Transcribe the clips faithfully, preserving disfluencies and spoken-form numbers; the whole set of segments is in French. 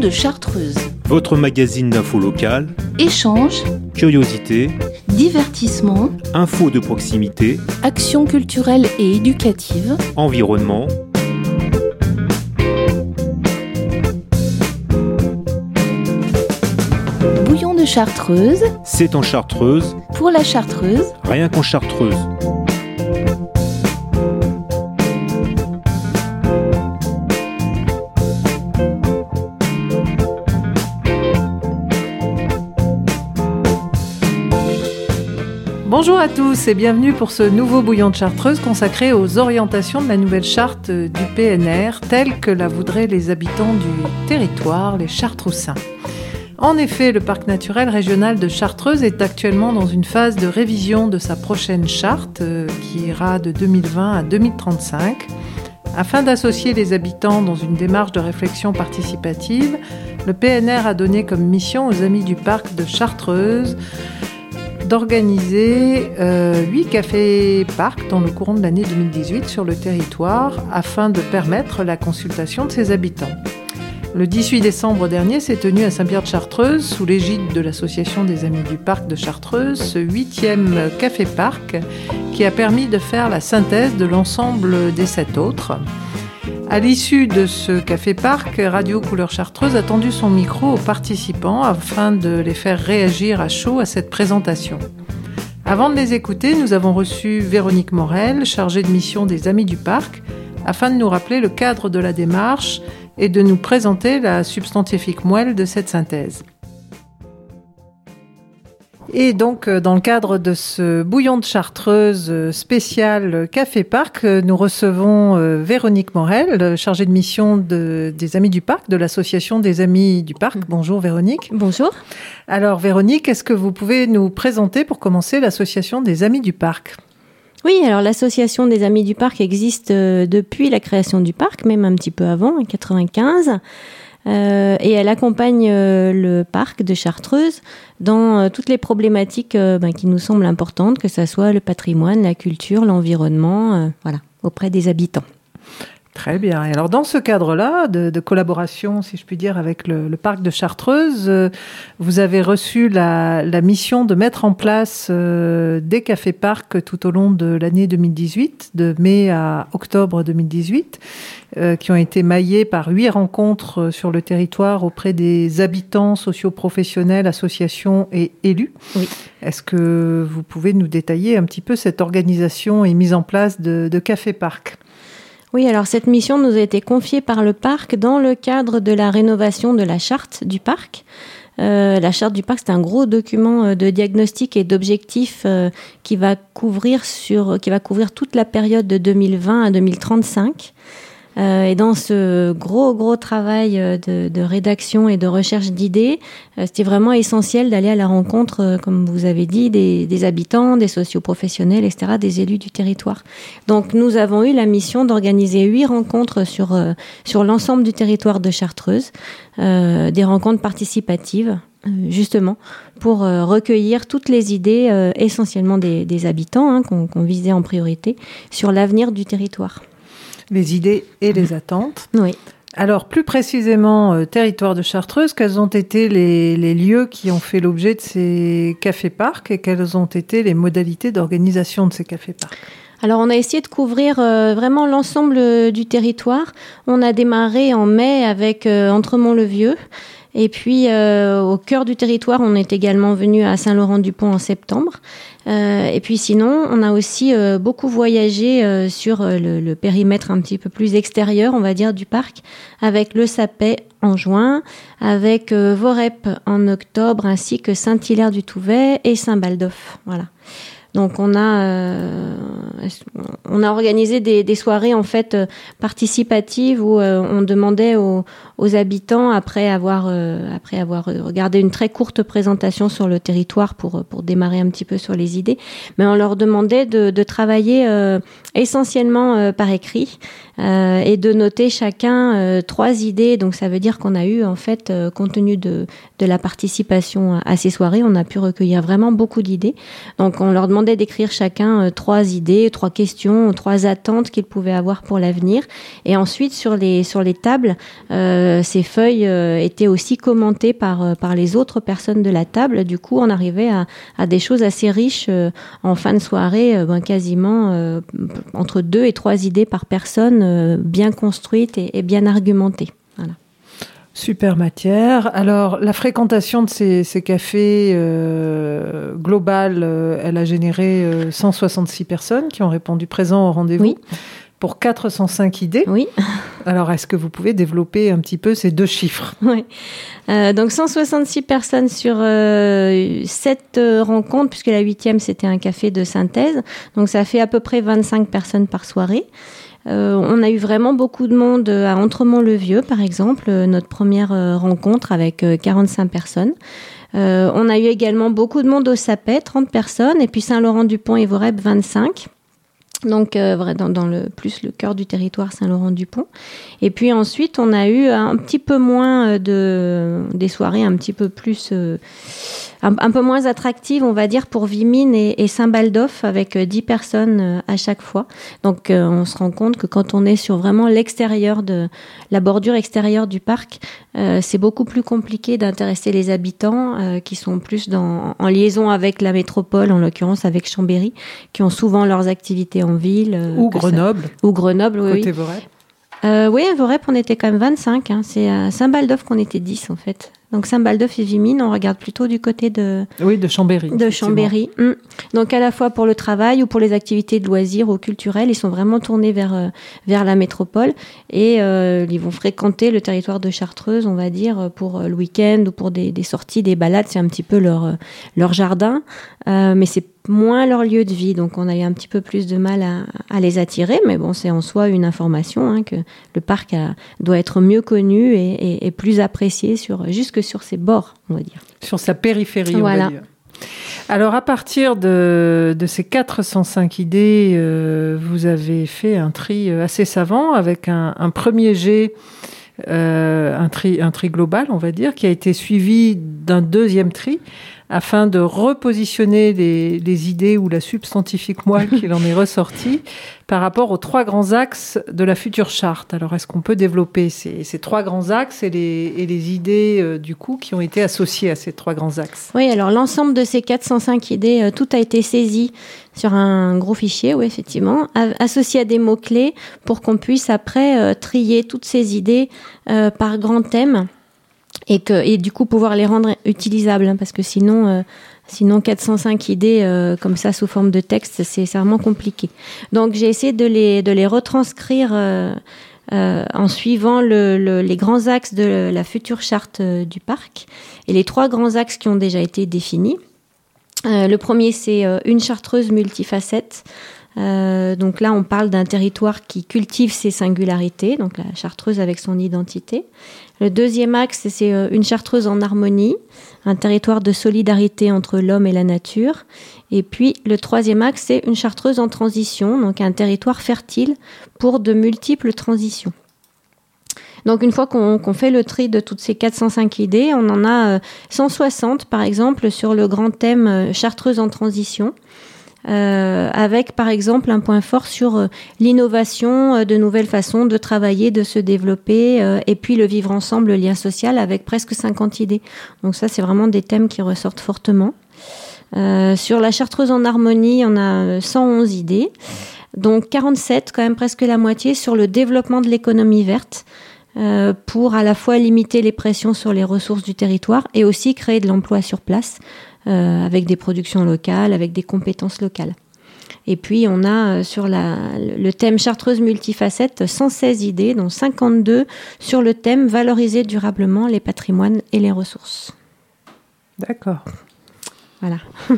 de Chartreuse. Votre magazine d'info locale. Échanges, Curiosité. divertissement, Infos de proximité. actions culturelles et éducatives. Environnement. Bouillon de Chartreuse, C'est en Chartreuse. pour la Chartreuse. Rien qu'en Chartreuse. Bonjour à tous et bienvenue pour ce nouveau Bouillon de Chartreuse consacré aux orientations de la nouvelle charte du P N R telle que la voudraient les habitants du territoire, les Chartroussins. En effet, le parc naturel régional de Chartreuse est actuellement dans une phase de révision de sa prochaine charte euh, qui ira de deux mille vingt à deux mille trente-cinq. Afin d'associer les habitants dans une démarche de réflexion participative, le P N R a donné comme mission aux amis du parc de Chartreuse d'organiser euh, huit cafés-parcs dans le courant de l'année deux mille dix-huit sur le territoire afin de permettre la consultation de ses habitants. Le dix-huit décembre dernier s'est tenu à Saint-Pierre-de-Chartreuse, sous l'égide de l'Association des Amis du Parc de Chartreuse, ce huitième café-parc qui a permis de faire la synthèse de l'ensemble des sept autres. À l'issue de ce café-parc, Radio Couleur Chartreuse a tendu son micro aux participants afin de les faire réagir à chaud à cette présentation. Avant de les écouter, nous avons reçu Véronique Morel, chargée de mission des Amis du Parc, afin de nous rappeler le cadre de la démarche et de nous présenter la substantifique moelle de cette synthèse. Et donc, dans le cadre de ce bouillon de Chartreuse spécial Café Parc, nous recevons Véronique Morel, chargée de mission de, des Amis du Parc, de l'Association des Amis du Parc. Bonjour Véronique. Bonjour. Alors Véronique, est-ce que vous pouvez nous présenter pour commencer l'Association des Amis du Parc ? Oui, alors l'Association des Amis du Parc existe euh, depuis la création du parc, même un petit peu avant, en quatre-vingt-quinze. Euh, et elle accompagne euh, le parc de Chartreuse dans euh, toutes les problématiques euh, ben, qui nous semblent importantes, que ce soit le patrimoine, la culture, l'environnement, euh, voilà, auprès des habitants. Très bien. Et alors, dans ce cadre-là, de, de collaboration, si je puis dire, avec le, le parc de Chartreuse, euh, vous avez reçu la, la mission de mettre en place euh, des cafés-parcs tout au long de l'année deux mille dix-huit, de mai à octobre deux mille dix-huit, euh, qui ont été maillés par huit rencontres sur le territoire auprès des habitants, socio-professionnels, associations et élus. Oui. Est-ce que vous pouvez nous détailler un petit peu cette organisation et mise en place de, de cafés-parcs ? Oui, alors cette mission nous a été confiée par le parc dans le cadre de la rénovation de la charte du parc. Euh, la charte du parc, c'est un gros document de diagnostic et d'objectifs euh, qui va couvrir sur, qui va couvrir toute la période de deux mille vingt à deux mille trente-cinq. Euh, et dans ce gros, gros travail de, de rédaction et de recherche d'idées, euh, c'était vraiment essentiel d'aller à la rencontre, euh, comme vous avez dit, des, des habitants, des socioprofessionnels, et cetera, des élus du territoire. Donc, nous avons eu la mission d'organiser huit rencontres sur, euh, sur l'ensemble du territoire de Chartreuse, euh, des rencontres participatives, euh, justement, pour euh, recueillir toutes les idées, euh, essentiellement des, des habitants, hein, qu'on, qu'on visait en priorité, sur l'avenir du territoire. Les idées et les attentes. Oui. Alors, plus précisément, euh, territoire de Chartreuse, quels ont été les, les lieux qui ont fait l'objet de ces cafés-parcs et quelles ont été les modalités d'organisation de ces cafés-parcs ? Alors, on a essayé de couvrir euh, vraiment l'ensemble euh, du territoire. On a démarré en mai avec euh, Entremont-le-Vieux. Et puis, euh, au cœur du territoire, on est également venu à Saint-Laurent-du-Pont en septembre. Euh, et puis sinon, on a aussi euh, beaucoup voyagé euh, sur euh, le, le périmètre un petit peu plus extérieur, on va dire, du parc, avec le Sapet en juin, avec euh, Vorep en octobre, ainsi que Saint-Hilaire-du-Touvet et Saint-Baldoff. Voilà. Donc on a euh, on a organisé des, des soirées en fait euh, participatives où euh, on demandait aux, aux habitants après avoir euh, après avoir regardé une très courte présentation sur le territoire pour pour démarrer un petit peu sur les idées, mais on leur demandait de, de travailler euh, essentiellement euh, par écrit euh, et de noter chacun euh, trois idées. Donc ça veut dire qu'on a eu en fait euh, compte tenu de de la participation à ces soirées, on a pu recueillir vraiment beaucoup d'idées. Donc on leur demandait d'écrire chacun euh, trois idées, trois questions, trois attentes qu'ils pouvaient avoir pour l'avenir. Et ensuite, sur les, sur les tables, euh, ces feuilles euh, étaient aussi commentées par, euh, par les autres personnes de la table. Du coup, on arrivait à, à des choses assez riches euh, en fin de soirée, euh, ben, quasiment euh, entre deux et trois idées par personne, euh, bien construites et, et bien argumentées. Voilà. Super matière. Alors, la fréquentation de ces, ces cafés euh, global, euh, elle a généré euh, cent soixante-six personnes qui ont répondu présent au rendez-vous Oui. pour quatre cent cinq idées. Oui. Alors, est-ce que vous pouvez développer un petit peu ces deux chiffres ? Oui. Euh, donc, cent soixante-six personnes sur euh, sept euh, rencontres, puisque la huitième, c'était un café de synthèse. Donc, ça fait à peu près vingt-cinq personnes par soirée. Euh, on a eu vraiment beaucoup de monde à Entremont-le-Vieux, par exemple, euh, notre première euh, rencontre avec euh, quarante-cinq personnes. Euh, on a eu également beaucoup de monde au Sapet, trente personnes, et puis Saint-Laurent-du-Pont et Vorep, vingt-cinq. Donc, euh, dans, dans le plus le cœur du territoire Saint-Laurent-du-Pont. Et puis ensuite, on a eu un petit peu moins de des soirées un petit peu plus euh, un, un peu moins attractives, on va dire, pour Vimines et, et Saint-Baldoff, avec dix personnes à chaque fois. Donc, euh, on se rend compte que quand on est sur vraiment l'extérieur de la bordure extérieure du parc, euh, c'est beaucoup plus compliqué d'intéresser les habitants euh, qui sont plus dans en liaison avec la métropole, en l'occurrence avec Chambéry, qui ont souvent leurs activités en ville. Euh, Ou Grenoble. Ça... Ou Grenoble, oui. Côté oui. Vorep. Euh, oui, à Vorep, on était quand même vingt-cinq. Hein. C'est à Saint-Baldoff qu'on était dix, en fait. Donc, Saint-Baldoff et Vimines, on regarde plutôt du côté de... Oui, de Chambéry. De Chambéry. Mmh. Donc, à la fois pour le travail ou pour les activités de loisirs ou culturelles, ils sont vraiment tournés vers, euh, vers la métropole. Et euh, ils vont fréquenter le territoire de Chartreuse, on va dire, pour le week-end ou pour des, des sorties, des balades. C'est un petit peu leur, leur jardin. Euh, mais c'est moins leur lieu de vie, donc on a eu un petit peu plus de mal à, à les attirer, mais bon, c'est en soi une information hein, que le parc a, doit être mieux connu et, et, et plus apprécié sur, jusque sur ses bords, on va dire. Sur sa périphérie, voilà. On va dire. Alors, à partir de, de ces quatre cent cinq idées, euh, vous avez fait un tri assez savant avec un, un premier jet, euh, un, tri, un tri global, on va dire, qui a été suivi d'un deuxième tri, afin de repositionner les, les idées ou la substantifique moelle qu'il en est ressorti par rapport aux trois grands axes de la future charte. Alors, est-ce qu'on peut développer ces, ces trois grands axes et les, et les idées, euh, du coup, qui ont été associées à ces trois grands axes ? Oui, alors l'ensemble de ces quatre cent cinq idées, euh, tout a été saisi sur un gros fichier, oui, effectivement, a- associé à des mots-clés pour qu'on puisse après euh, trier toutes ces idées euh, par grand thème. Et, que, et du coup pouvoir les rendre utilisables, hein, parce que sinon, euh, sinon quatre cent cinq idées euh, comme ça sous forme de texte, c'est, c'est vraiment compliqué. Donc j'ai essayé de les, de les retranscrire euh, euh, en suivant le, le, les grands axes de la future charte euh, du parc et les trois grands axes qui ont déjà été définis. Euh, le premier, c'est euh, une chartreuse multifacette. Euh, donc là, on parle d'un territoire qui cultive ses singularités, donc la chartreuse avec son identité. Le deuxième axe, c'est euh, une chartreuse en harmonie, un territoire de solidarité entre l'homme et la nature. Et puis, le troisième axe, c'est une chartreuse en transition, donc un territoire fertile pour de multiples transitions. Donc, une fois qu'on, qu'on fait le tri de toutes ces quatre cent cinq idées, on en a euh, cent soixante, par exemple, sur le grand thème euh, chartreuse en transition. Euh, avec par exemple un point fort sur euh, l'innovation, euh, de nouvelles façons de travailler, de se développer, euh, et puis le vivre ensemble, le lien social, avec presque cinquante idées. Donc ça, c'est vraiment des thèmes qui ressortent fortement. Euh, sur la chartreuse en harmonie, on a cent onze idées, donc quarante-sept, quand même presque la moitié, sur le développement de l'économie verte, euh, pour à la fois limiter les pressions sur les ressources du territoire et aussi créer de l'emploi sur place, Euh, avec des productions locales, avec des compétences locales. Et puis, on a euh, sur la, le thème chartreuse multifacette cent seize idées, dont cinquante-deux sur le thème valoriser durablement les patrimoines et les ressources. D'accord. Voilà.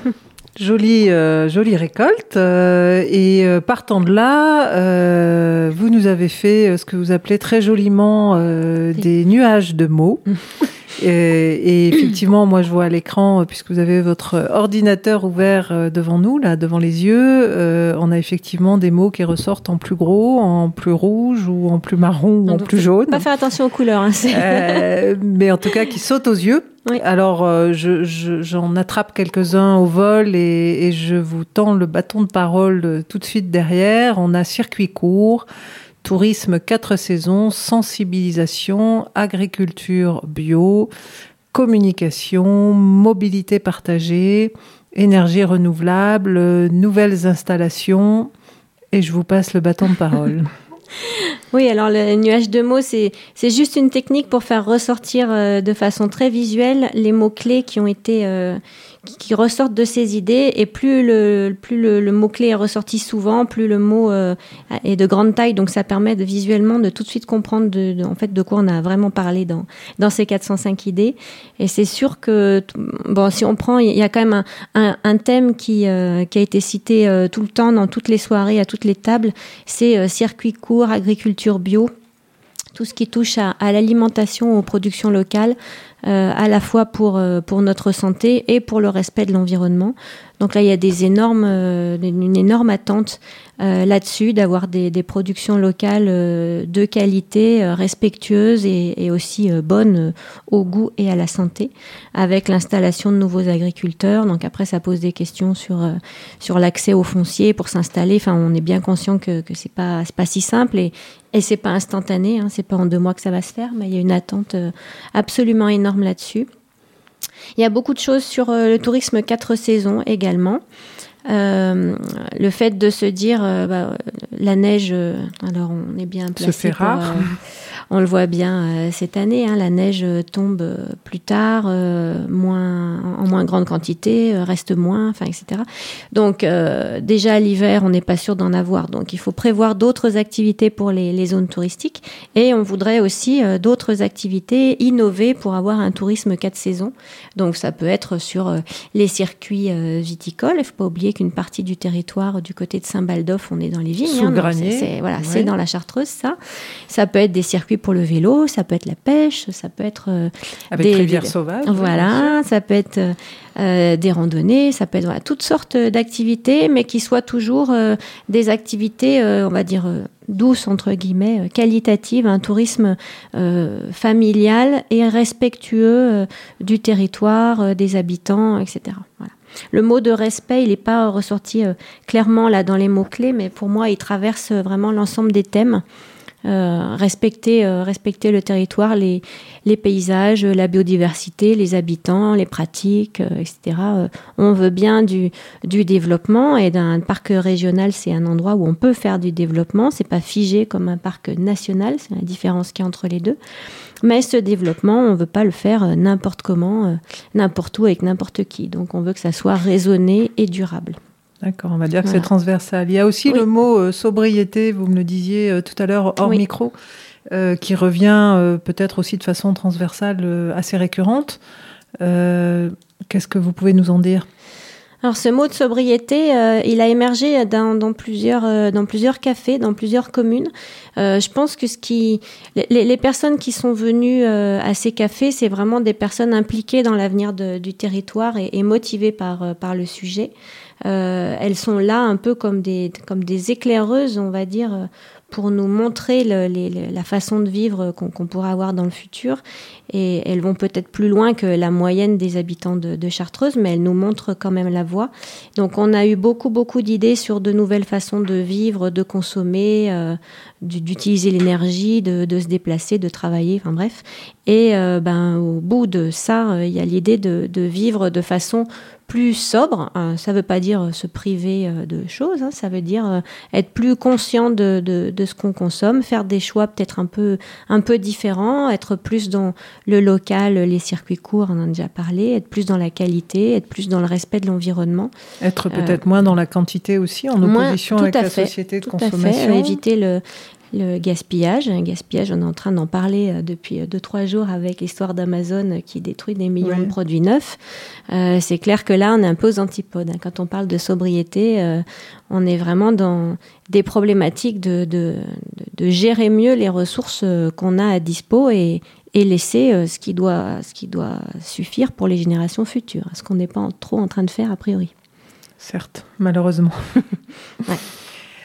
Jolie, euh, jolie récolte. Euh, et euh, partant de là, euh, vous nous avez fait euh, ce que vous appelez très joliment euh, des nuages de mots. Et, et effectivement, moi, je vois à l'écran, puisque vous avez votre ordinateur ouvert devant nous, là, devant les yeux, euh, on a effectivement des mots qui ressortent en plus gros, en plus rouge ou en plus marron ou non, en plus jaune. Pas faire attention aux couleurs. Hein, c'est... Euh, mais en tout cas, qui sautent aux yeux. Oui. Alors, euh, je, je, j'en attrape quelques-uns au vol et, et je vous tends le bâton de parole tout de suite derrière. On a circuit court, tourisme quatre saisons, sensibilisation, agriculture bio, communication, mobilité partagée, énergie renouvelable, nouvelles installations. Et je vous passe le bâton de parole. Oui, alors le nuage de mots, c'est, c'est juste une technique pour faire ressortir euh, de façon très visuelle les mots-clés qui ont été, euh, qui, qui ressortent de ces idées. Et plus le, plus le, le mot-clé est ressorti souvent, plus le mot euh, est de grande taille. Donc ça permet de, visuellement de tout de suite comprendre de, de, en fait, de quoi on a vraiment parlé dans, dans ces quatre cent cinq idées. Et c'est sûr que, bon, si on prend, il y a quand même un, un, un thème qui, euh, qui a été cité euh, tout le temps dans toutes les soirées, à toutes les tables, c'est euh, circuit court, agriculture bio, tout ce qui touche à, à l'alimentation, aux productions locales, euh, à la fois pour, euh, pour notre santé et pour le respect de l'environnement. Donc là, il y a des énormes, euh, une énorme attente euh, là-dessus, d'avoir des, des productions locales euh, de qualité, euh, respectueuses et, et aussi euh, bonnes euh, au goût et à la santé, avec l'installation de nouveaux agriculteurs. Donc après, ça pose des questions sur, euh, sur l'accès au foncier pour s'installer. Enfin, on est bien conscient que, que c'est pas, c'est pas si simple et, et c'est pas instantané, hein, c'est pas en deux mois que ça va se faire, mais il y a une attente euh, absolument énorme là-dessus. Il y a beaucoup de choses sur euh, le tourisme quatre saisons également. Euh, le fait de se dire, euh, bah, la neige, euh, alors on est bien placé. Se fait pour, rare. Euh, on le voit bien euh, cette année, hein, la neige tombe euh, plus tard, euh, moins, en moins grande quantité, euh, reste moins, enfin, et cetera. Donc euh, déjà l'hiver, on n'est pas sûr d'en avoir. Donc il faut prévoir d'autres activités pour les, les zones touristiques et on voudrait aussi euh, d'autres activités innover pour avoir un tourisme quatre saisons. Donc ça peut être sur euh, les circuits euh, viticoles. Il ne faut pas oublier qu'une partie du territoire du côté de Saint-Baldoff, on est dans les vignes. Sous hein, le granier. C'est, c'est, voilà, ouais. c'est dans la Chartreuse, ça. Ça peut être des circuits pour le vélo, ça peut être la pêche, ça peut être euh, avec des rivières des, sauvages. Voilà, ça peut être euh, des randonnées, ça peut être voilà, toutes sortes d'activités, mais qui soient toujours euh, des activités, euh, on va dire euh, douces entre guillemets, euh, qualitatives, un tourisme euh, familial et respectueux euh, du territoire, euh, des habitants, et cetera. Voilà. Le mot de respect, il n'est pas ressorti euh, clairement là dans les mots-clés, mais pour moi, il traverse vraiment l'ensemble des thèmes. Euh, respecter, euh, respecter le territoire, les, les paysages, la biodiversité, les habitants, les pratiques, euh, et cetera. Euh, on veut bien du, du développement et d'un parc régional, c'est un endroit où on peut faire du développement. C'est pas figé comme un parc national, c'est la différence qu'il y a entre les deux. Mais ce développement, on ne veut pas le faire n'importe comment, euh, n'importe où, avec n'importe qui. Donc on veut que ça soit raisonné et durable. D'accord, on va dire que voilà. C'est transversal. Il y a aussi oui. le mot euh, sobriété, vous me le disiez euh, tout à l'heure hors oui. micro, euh, qui revient euh, peut-être aussi de façon transversale euh, assez récurrente. Euh, qu'est-ce que vous pouvez nous en dire ? Alors ce mot de sobriété, euh, il a émergé dans, dans, plusieurs, euh, dans plusieurs cafés, dans plusieurs communes. Euh, je pense que ce qui, les, les personnes qui sont venues euh, à ces cafés, c'est vraiment des personnes impliquées dans l'avenir de, du territoire et, et motivées par, par le sujet. Euh, elles sont là un peu comme des, comme des éclaireuses, on va dire, pour nous montrer le, les, la façon de vivre qu'on, qu'on pourra avoir dans le futur. Et elles vont peut-être plus loin que la moyenne des habitants de, de Chartreuse, mais elles nous montrent quand même la voie. Donc on a eu beaucoup, beaucoup d'idées sur de nouvelles façons de vivre, de consommer, euh, d'utiliser l'énergie, de, de se déplacer, de travailler, enfin bref. Et euh, ben, au bout de ça, il y a l'idée de, de vivre de façon plus sobre. Ça ne veut pas dire se priver de choses, hein. Ça veut dire être plus conscient de, de, de ce qu'on consomme, faire des choix peut-être un peu, un peu différents, être plus dans le local, les circuits courts, on en a déjà parlé, être plus dans la qualité, être plus dans le respect de l'environnement. Être peut-être euh, moins dans la quantité aussi, en moins, opposition avec la fait, société de tout consommation. À fait, éviter le... Le gaspillage, un gaspillage, on est en train d'en parler depuis deux trois jours avec l'histoire d'Amazon qui détruit des millions oui. de produits neufs. Euh, c'est clair que là, on est un peu aux antipodes. Quand on parle de sobriété, euh, on est vraiment dans des problématiques de, de, de, de gérer mieux les ressources qu'on a à dispo et, et laisser ce qui doit, ce qui doit suffire pour les générations futures, ce qu'on n'est pas trop en train de faire a priori. Certes, malheureusement. ouais.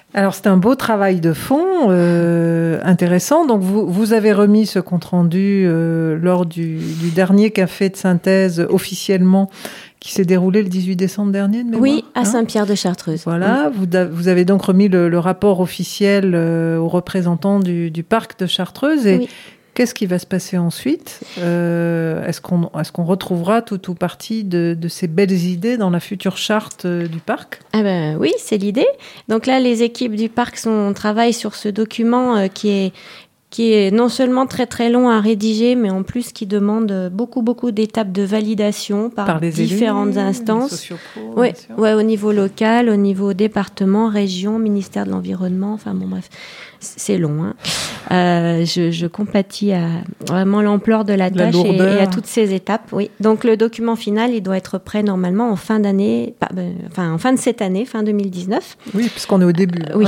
Alors, c'est un beau travail de fond, euh, intéressant. Donc, vous, vous avez remis ce compte-rendu euh, lors du, du dernier café de synthèse officiellement qui s'est déroulé le dix-huit décembre dernier, de mémoire. Oui, à hein Saint-Pierre de Chartreuse. Voilà, oui. vous, vous avez donc remis le, le rapport officiel euh, aux représentants du, du parc de Chartreuse. Et oui. Qu'est-ce qui va se passer ensuite ? euh, Est-ce qu'on, est-ce qu'on retrouvera tout ou partie de, de ces belles idées dans la future charte euh, du parc ? Ah ben, oui, c'est l'idée. Donc là, les équipes du parc sont, travaillent sur ce document euh, qui est qui est non seulement très très long à rédiger, mais en plus qui demande beaucoup beaucoup d'étapes de validation par, par les différentes élus, instances. Les sociopros, ouais, bien sûr. ouais, au niveau local, au niveau département, région, ministère de l'environnement. Enfin bon, bref, c'est long. Hein. Euh, je, je compatis à vraiment l'ampleur de la, la tâche et, et à toutes ces étapes. Oui. Donc le document final, il doit être prêt normalement en fin d'année, pas, ben, enfin en fin de cette année, fin deux mille dix-neuf. Oui, puisqu'on est au début. Euh, oui.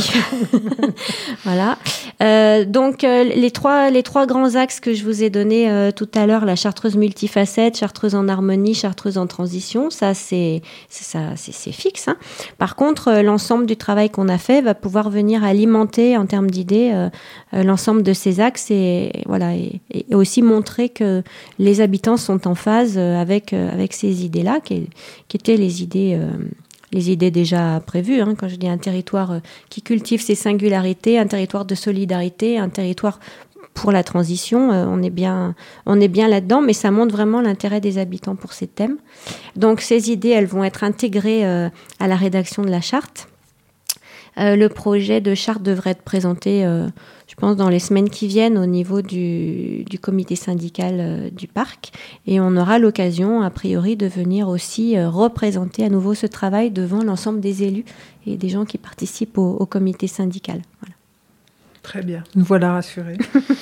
Voilà. Euh, donc euh, les trois les trois grands axes que je vous ai donnés euh, tout à l'heure, la chartreuse multifacette, chartreuse en harmonie, chartreuse en transition, ça c'est c'est ça c'est, c'est fixe. Hein. Par contre, euh, l'ensemble du travail qu'on a fait va pouvoir venir alimenter en termes d'idées euh, euh, l'ensemble de ces axes et, et voilà et, et aussi montrer que les habitants sont en phase avec euh, avec ces idées-là, qui, qui étaient les idées euh, les idées déjà prévues, hein, quand je dis un territoire qui cultive ses singularités, un territoire de solidarité, un territoire pour la transition, euh, on est bien, on est bien là-dedans, mais ça montre vraiment l'intérêt des habitants pour ces thèmes. Donc ces idées, elles vont être intégrées euh, à la rédaction de la charte. Euh, le projet de charte devrait être présenté, euh, je pense, dans les semaines qui viennent au niveau du, du comité syndical euh, du parc. Et on aura l'occasion, a priori, de venir aussi euh, représenter à nouveau ce travail devant l'ensemble des élus et des gens qui participent au, au comité syndical. Voilà. Très bien, nous voilà rassurés.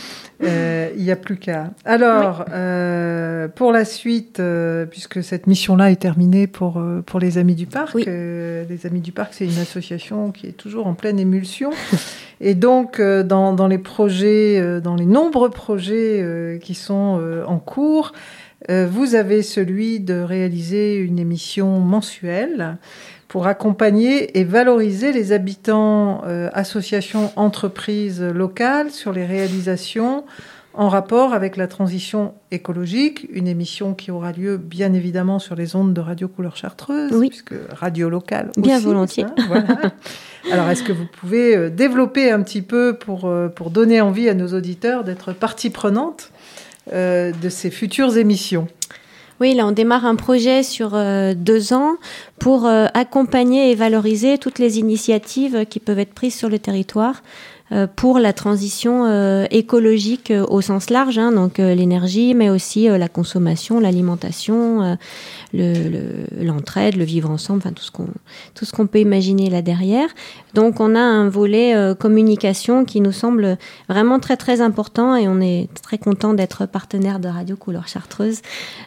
euh, il n'y a plus qu'à. Alors, oui. euh, pour la suite, euh, puisque cette mission-là est terminée pour, euh, pour les Amis du Parc, oui. euh, les Amis du Parc, c'est une association qui est toujours en pleine émulsion. Et donc, euh, dans, dans les projets, euh, dans les nombreux projets euh, qui sont euh, en cours, euh, vous avez celui de réaliser une émission mensuelle pour accompagner et valoriser les habitants, euh, associations, entreprises locales sur les réalisations en rapport avec la transition écologique. Une émission qui aura lieu bien évidemment sur les ondes de Radio Couleur Chartreuse, oui. puisque radio locale aussi. Bien volontiers. Hein, voilà. Alors, est-ce que vous pouvez développer un petit peu pour, pour donner envie à nos auditeurs d'être partie prenante euh, de ces futures émissions ? Oui, là, on démarre un projet sur euh, deux ans pour euh, accompagner et valoriser toutes les initiatives qui peuvent être prises sur le territoire euh, pour la transition euh, écologique euh, au sens large, hein, donc euh, l'énergie, mais aussi euh, la consommation, l'alimentation, euh, le, le, l'entraide, le vivre ensemble, enfin tout ce qu'on tout ce qu'on peut imaginer là derrière. Donc on a un volet euh, communication qui nous semble vraiment très très important et on est très content d'être partenaire de Radio Couleur Chartreuse.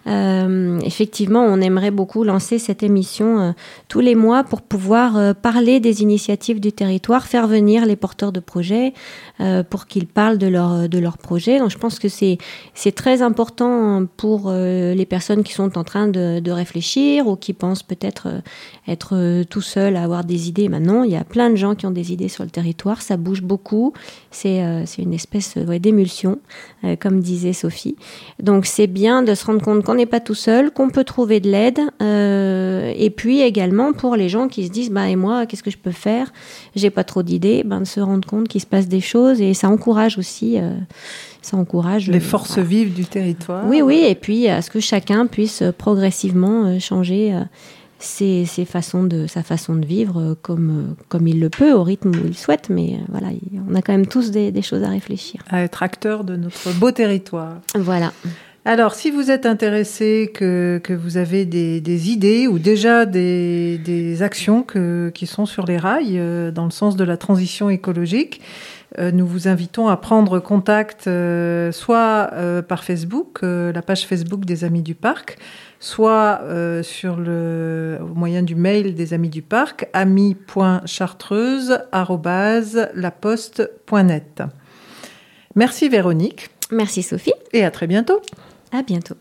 Euh, effectivement, on aimerait beaucoup lancer cette émission euh, tous les mois pour pouvoir euh, parler des initiatives du territoire, faire venir les porteurs de projets euh, pour qu'ils parlent de leur de leurs projets. Donc je pense que c'est c'est très important pour euh, les personnes qui sont en train de, de réfléchir ou qui pensent peut-être euh, être euh, tout seuls à avoir des idées. Maintenant, il y a plein de gens qui ont des idées sur le territoire, ça bouge beaucoup, c'est, euh, c'est une espèce ouais, d'émulsion, euh, comme disait Sophie. Donc c'est bien de se rendre compte qu'on n'est pas tout seul, qu'on peut trouver de l'aide, euh, et puis également pour les gens qui se disent bah, « et moi, qu'est-ce que je peux faire ? J'ai pas trop d'idées », ben, de se rendre compte qu'il se passe des choses, et ça encourage aussi... Euh, ça encourage... Les forces euh, vives du territoire. Oui, oui, et puis à ce que chacun puisse progressivement euh, changer... Euh, Ses, ses façons de, sa façon de vivre comme, comme il le peut, au rythme où il souhaite. Mais voilà, on a quand même tous des, des choses à réfléchir. À être acteur de notre beau territoire. Voilà. Alors, si vous êtes intéressé, que, que vous avez des, des idées ou déjà des, des actions que, qui sont sur les rails euh, dans le sens de la transition écologique, euh, nous vous invitons à prendre contact euh, soit euh, par Facebook, euh, la page Facebook des Amis du Parc, soit euh, sur le, au moyen du mail des Amis du Parc, amis point chartreuse arobase laposte point net. Merci Véronique. Merci Sophie. Et à très bientôt. À bientôt.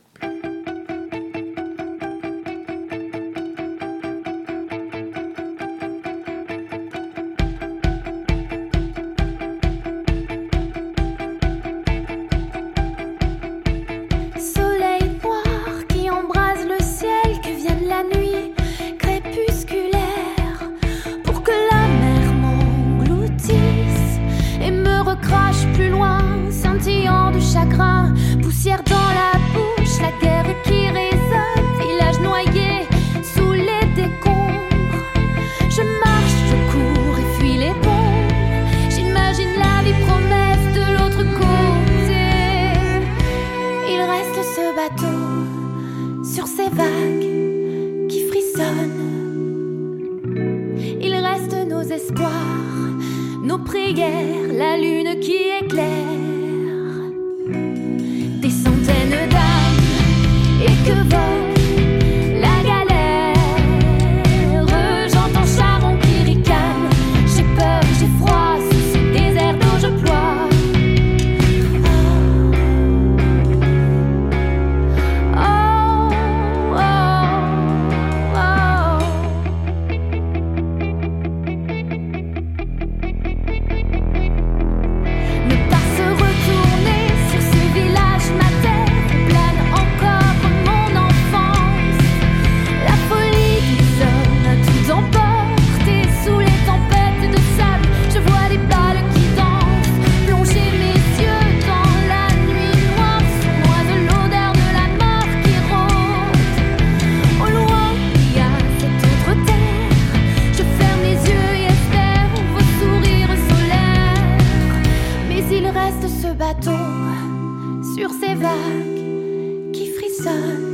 poussière dans la bouche, la guerre qui résonne, village noyé sous les décombres. Je marche, je cours et fuis les bombes. J'imagine la vie promesse de l'autre côté. Il reste ce bateau sur ces vagues qui frissonnent. Il reste nos espoirs, nos prières, la lune qui éclaire. Des centaines d'âmes et que vogue la galère. J'entends Charon qui ricane. J'ai peur, j'ai froid sous ce désert dont je ploie. Oh, oh, oh, oh. Ne pas se retourner sur ce village mater, plane encore mon enfance. La folie des hommes a tout emporté sous les tempêtes de sable. Je vois les balles qui dansent, plonger mes yeux dans la nuit noire. Sous moi de l'odeur de la mort qui rôde. Au loin, il y a cette autre terre. Je ferme les yeux et espère vos sourires solaires. Mais il reste ce bateau sur ces vagues qui frissonnent.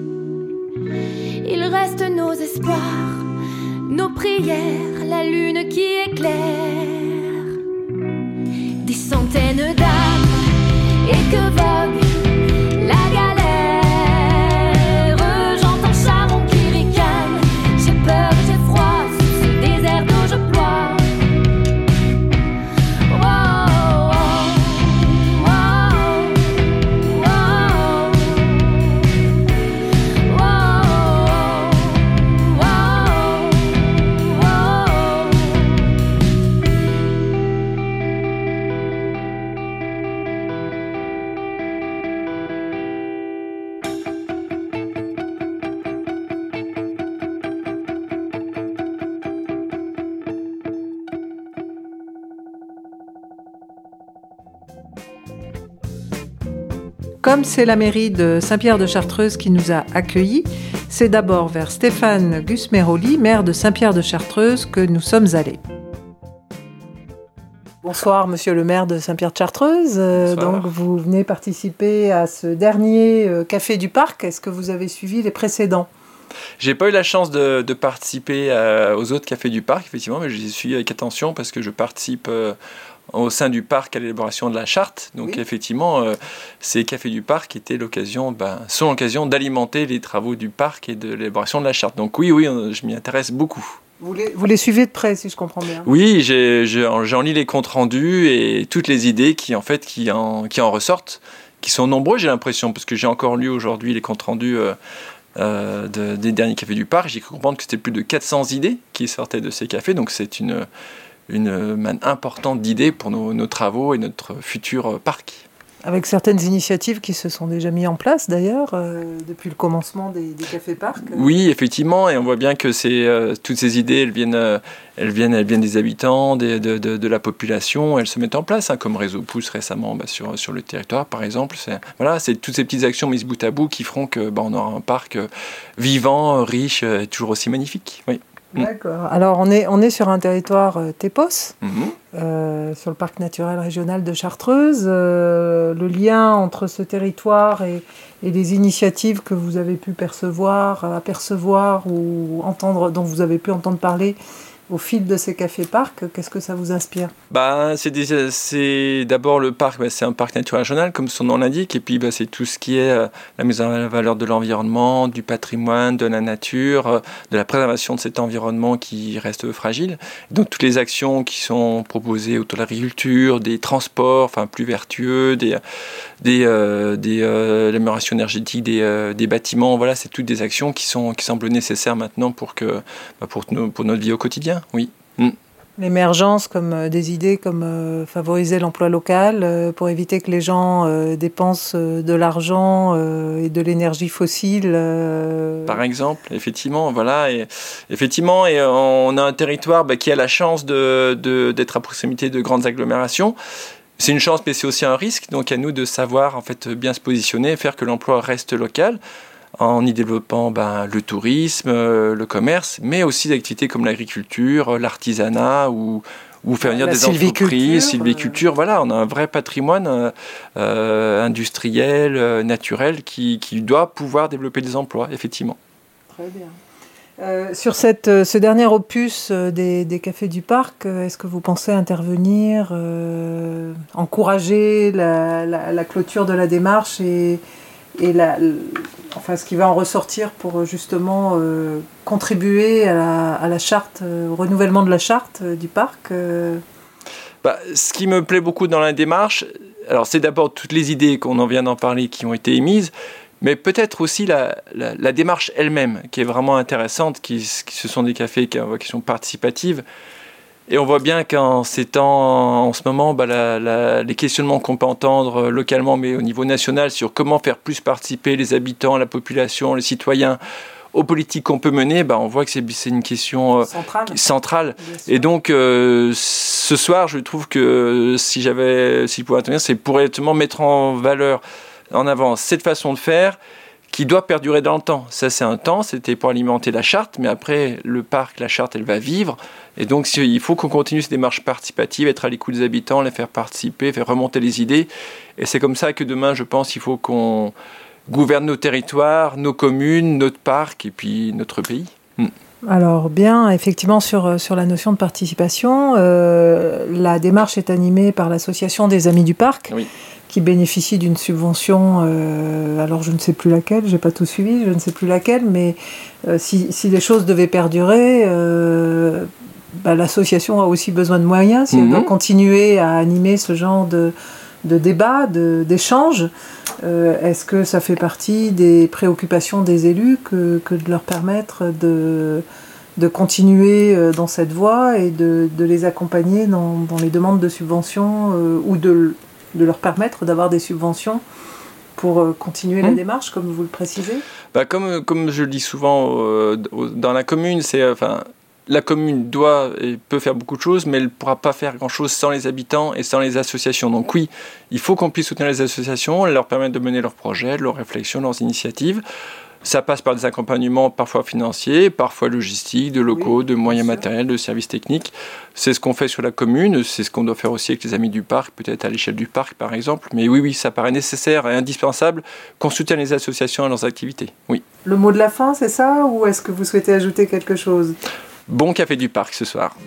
Il reste nos espoirs, nos prières, la lune qui éclaire. Des centaines d'âmes et que vogue la galère. J'entends Charon qui ricane. J'ai peur, j'ai froid sous ce désert dont je ploie. Oh, oh, oh, oh, oh, oh, Comme c'est la mairie de Saint-Pierre-de-Chartreuse qui nous a accueillis, c'est d'abord vers Stéphane Gusmeroli, maire de Saint-Pierre-de-Chartreuse, que nous sommes allés. Bonsoir, monsieur le maire de Saint-Pierre-de-Chartreuse. Euh, donc, vous venez participer à ce dernier euh, Café du Parc. Est-ce que vous avez suivi les précédents ? J'ai pas eu la chance de, de participer euh, aux autres Cafés du Parc, effectivement, mais j'y suis avec attention parce que je participe euh, au sein du parc à l'élaboration de la charte. Donc, oui. effectivement, euh, ces Cafés du Parc étaient l'occasion, ben, sont l'occasion d'alimenter les travaux du parc et de l'élaboration de la charte. Donc, oui, oui, je m'y intéresse beaucoup. Vous les, vous les suivez de près, si je comprends bien. Oui, j'ai, j'ai, j'en lis les comptes rendus et toutes les idées qui en fait qui en, qui en ressortent, qui sont nombreux, j'ai l'impression, parce que j'ai encore lu aujourd'hui les comptes rendus euh, euh, de, des derniers Cafés du Parc. J'ai cru comprendre que c'était plus de quatre cents idées qui sortaient de ces cafés, donc c'est une, une manne importante d'idées pour nos, nos travaux et notre futur parc. Avec certaines initiatives qui se sont déjà mises en place, d'ailleurs, euh, depuis le commencement des, des cafés-parcs. Oui, effectivement, et on voit bien que c'est, euh, toutes ces idées, elles viennent, euh, elles viennent, elles viennent des habitants, des, de, de, de la population, elles se mettent en place, hein, comme Réseau Pouce récemment bah, sur, sur le territoire, par exemple. C'est, voilà, c'est toutes ces petites actions mises bout à bout qui feront qu'on bah, aura un parc euh, vivant, riche, et toujours aussi magnifique. Oui. D'accord. Alors, on est, on est sur un territoire euh, TEPOS, Mmh. euh, sur le parc naturel régional de Chartreuse. Euh, le lien entre ce territoire et, et les initiatives que vous avez pu percevoir, apercevoir ou entendre, dont vous avez pu entendre parler au fil de ces cafés-parcs, qu'est-ce que ça vous inspire ? Bah, c'est, des, c'est d'abord le parc, bah, c'est un parc naturel régional, comme son nom l'indique, et puis bah, c'est tout ce qui est euh, la mise en valeur de l'environnement, du patrimoine, de la nature, euh, de la préservation de cet environnement qui reste fragile. Donc toutes les actions qui sont proposées autour de l'agriculture, des transports, enfin plus vertueux, des, des, euh, des euh, l'amélioration énergétique des, euh, des bâtiments, voilà, c'est toutes des actions qui sont qui semblent nécessaires maintenant pour que bah, pour, nos, pour notre vie au quotidien. Oui. Mm. L'émergence comme euh, des idées comme euh, favoriser l'emploi local euh, pour éviter que les gens euh, dépensent euh, de l'argent euh, et de l'énergie fossile. Euh... Par exemple, effectivement, voilà, et effectivement, et on a un territoire bah, qui a la chance de, de d'être à proximité de grandes agglomérations. c'est une chance, mais c'est aussi un risque. Donc à nous de savoir en fait bien se positionner, faire que l'emploi reste local, en y développant ben, le tourisme, euh, le commerce, mais aussi des activités comme l'agriculture, l'artisanat ou ou faire venir la des entreprises, sylviculture. Euh... Voilà, on a un vrai patrimoine euh, euh, industriel, euh, naturel, qui, qui doit pouvoir développer des emplois, effectivement. Très bien. Euh, sur cette, euh, ce dernier opus euh, des, des Cafés du Parc, euh, est-ce que vous pensez intervenir, euh, encourager la, la, la clôture de la démarche et, et la, la, enfin, ce qui va en ressortir pour justement euh, contribuer à la, à la charte, euh, au renouvellement de la charte euh, du parc euh... bah, Ce qui me plaît beaucoup dans la démarche, alors c'est d'abord toutes les idées qu'on en vient d'en parler qui ont été émises, mais peut-être aussi la, la, la démarche elle-même qui est vraiment intéressante, qui, qui ce sont des cafés qui, qui sont participatifs. Et on voit bien qu'en ces temps, en ce moment, bah, la, la, les questionnements qu'on peut entendre localement, mais au niveau national, sur comment faire plus participer les habitants, la population, les citoyens, aux politiques qu'on peut mener, bah, on voit que c'est, c'est une question euh, centrale. centrale. Et donc, euh, ce soir, je trouve que si j'avais, si je pouvais intervenir, c'est pour justement mettre en valeur, en avant cette façon de faire, qui doit perdurer dans le temps. Ça, c'est un temps, c'était pour alimenter la charte, mais après, le parc, la charte, elle va vivre. Et donc, il faut qu'on continue ces démarches participatives, être à l'écoute des habitants, les faire participer, faire remonter les idées. Et c'est comme ça que demain, je pense, il faut qu'on gouverne nos territoires, nos communes, notre parc et puis notre pays. Hmm. Alors bien, effectivement, sur, sur la notion de participation, euh, la démarche est animée par l'association des Amis du Parc, oui, qui bénéficie d'une subvention, euh, alors je ne sais plus laquelle, je n'ai pas tout suivi, je ne sais plus laquelle, mais euh, si, si les choses devaient perdurer, euh, bah, l'association a aussi besoin de moyens, si mmh. elle doit continuer à animer ce genre de, de débat, de, d'échange. Euh, est-ce que ça fait partie des préoccupations des élus que, que de leur permettre de, de continuer dans cette voie et de, de les accompagner dans, dans les demandes de subventions euh, ou de, de leur permettre d'avoir des subventions pour continuer mmh. la démarche, comme vous le précisez ? Bah, comme, comme je le dis souvent euh, dans la commune, c'est... Enfin, la commune doit et peut faire beaucoup de choses, mais elle ne pourra pas faire grand-chose sans les habitants et sans les associations. Donc oui, il faut qu'on puisse soutenir les associations, leur permettre de mener leurs projets, leurs réflexions, leurs initiatives. Ça passe par des accompagnements parfois financiers, parfois logistiques, de locaux, oui, de moyens matériels, de services techniques. C'est ce qu'on fait sur la commune, c'est ce qu'on doit faire aussi avec les Amis du Parc, peut-être à l'échelle du parc par exemple. Mais oui, oui, ça paraît nécessaire et indispensable qu'on soutienne les associations et leurs activités. Oui. Le mot de la fin, c'est ça, ou est-ce que vous souhaitez ajouter quelque chose ? Bon café du parc ce soir.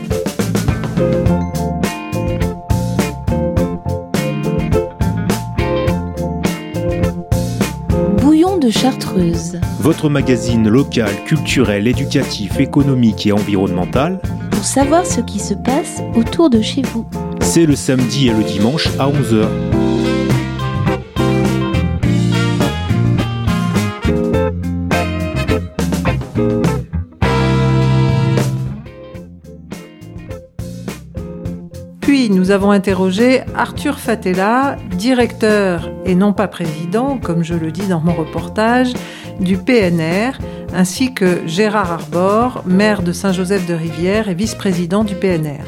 Bouillon de Chartreuse. Votre magazine local, culturel, éducatif, économique et environnemental. Pour savoir ce qui se passe autour de chez vous. C'est le samedi et le dimanche à onze heures. Puis nous avons interrogé Arthur Fatella, directeur et non pas président, comme je le dis dans mon reportage, du P N R, ainsi que Gérard Arbor, maire de Saint-Joseph-de-Rivière et vice-président du P N R.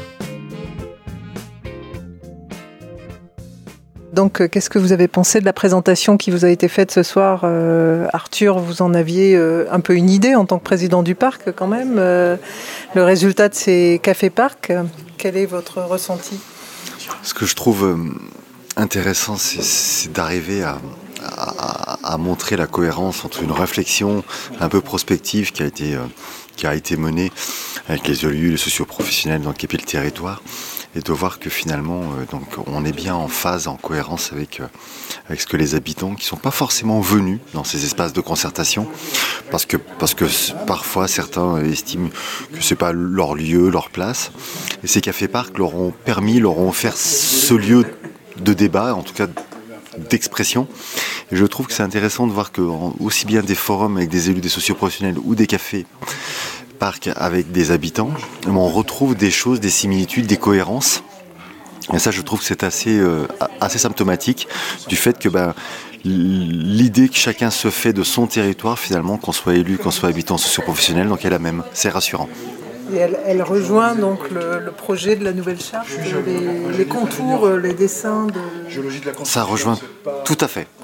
Donc, qu'est-ce que vous avez pensé de la présentation qui vous a été faite ce soir, euh, Arthur ? Vous en aviez euh, un peu une idée en tant que président du parc, quand même. Euh, le résultat de ces cafés-parcs, quel est votre ressenti ? Ce que je trouve euh, intéressant, c'est, c'est d'arriver à, à, à montrer la cohérence entre une réflexion un peu prospective qui a été, euh, qui a été menée avec les élus, les socioprofessionnels dans le territoire, et de voir que finalement, euh, donc, on est bien en phase, en cohérence avec, euh, avec ce que les habitants, qui ne sont pas forcément venus dans ces espaces de concertation, parce que, parce que parfois certains estiment que ce n'est pas leur lieu, leur place, et ces cafés-parcs leur ont permis, leur ont offert ce lieu de débat, en tout cas d'expression. Et je trouve que c'est intéressant de voir que aussi bien des forums avec des élus, des socioprofessionnels ou des cafés parc avec des habitants, on retrouve des choses, des similitudes, des cohérences. Et ça, je trouve que c'est assez, euh, assez symptomatique du fait que ben, l'idée que chacun se fait de son territoire, finalement, qu'on soit élu, qu'on soit habitant, socio-professionnel, donc est la même. C'est rassurant. Et elle, elle rejoint donc le, le projet de la nouvelle charte, les, les contours, les dessins de... Ça rejoint tout à fait.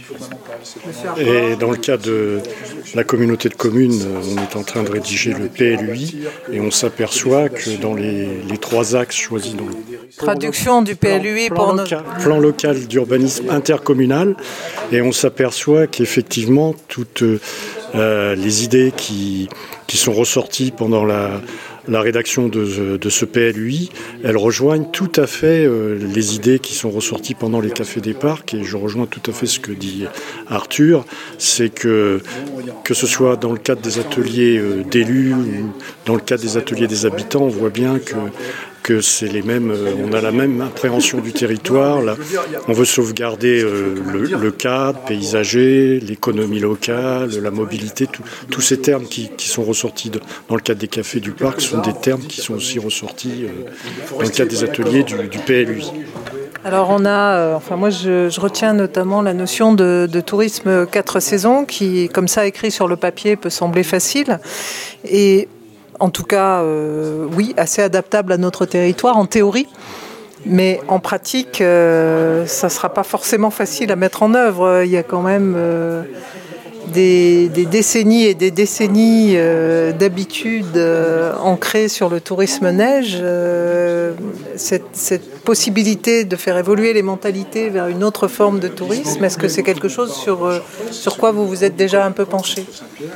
Et dans le cas de la communauté de communes, on est en train de rédiger le P L U I et on s'aperçoit que dans les, les trois axes choisis dans le traduction du P L U I plan, pour plan, local, plan local d'urbanisme intercommunal, et on s'aperçoit qu'effectivement toutes euh, les idées qui, qui sont ressorties pendant la La rédaction de, de ce P L U I, elles rejoignent tout à fait euh, les idées qui sont ressorties pendant les Cafés des Parcs, et je rejoins tout à fait ce que dit Arthur, c'est que que ce soit dans le cadre des ateliers euh, d'élus ou dans le cadre des ateliers des habitants, on voit bien que que c'est les mêmes, on a la même appréhension du territoire. Là, on veut sauvegarder euh, le, le cadre paysager, l'économie locale, la mobilité, tout, tous ces termes qui, qui sont ressortis de, dans le cadre des cafés du parc sont des termes qui sont aussi ressortis euh, dans le cadre des ateliers du, du P L U I. Alors on a, euh, enfin moi je, je retiens notamment la notion de, de tourisme quatre saisons qui, comme ça écrit sur le papier, peut sembler facile. Et en tout cas, euh, oui, assez adaptable à notre territoire en théorie, mais en pratique, euh, ça ne sera pas forcément facile à mettre en œuvre. Il y a quand même euh, des, des décennies et des décennies euh, d'habitudes euh, ancrées sur le tourisme neige. Euh, cette, cette possibilité de faire évoluer les mentalités vers une autre forme de tourisme, est-ce que c'est quelque chose sur, euh, sur quoi vous vous êtes déjà un peu penché ?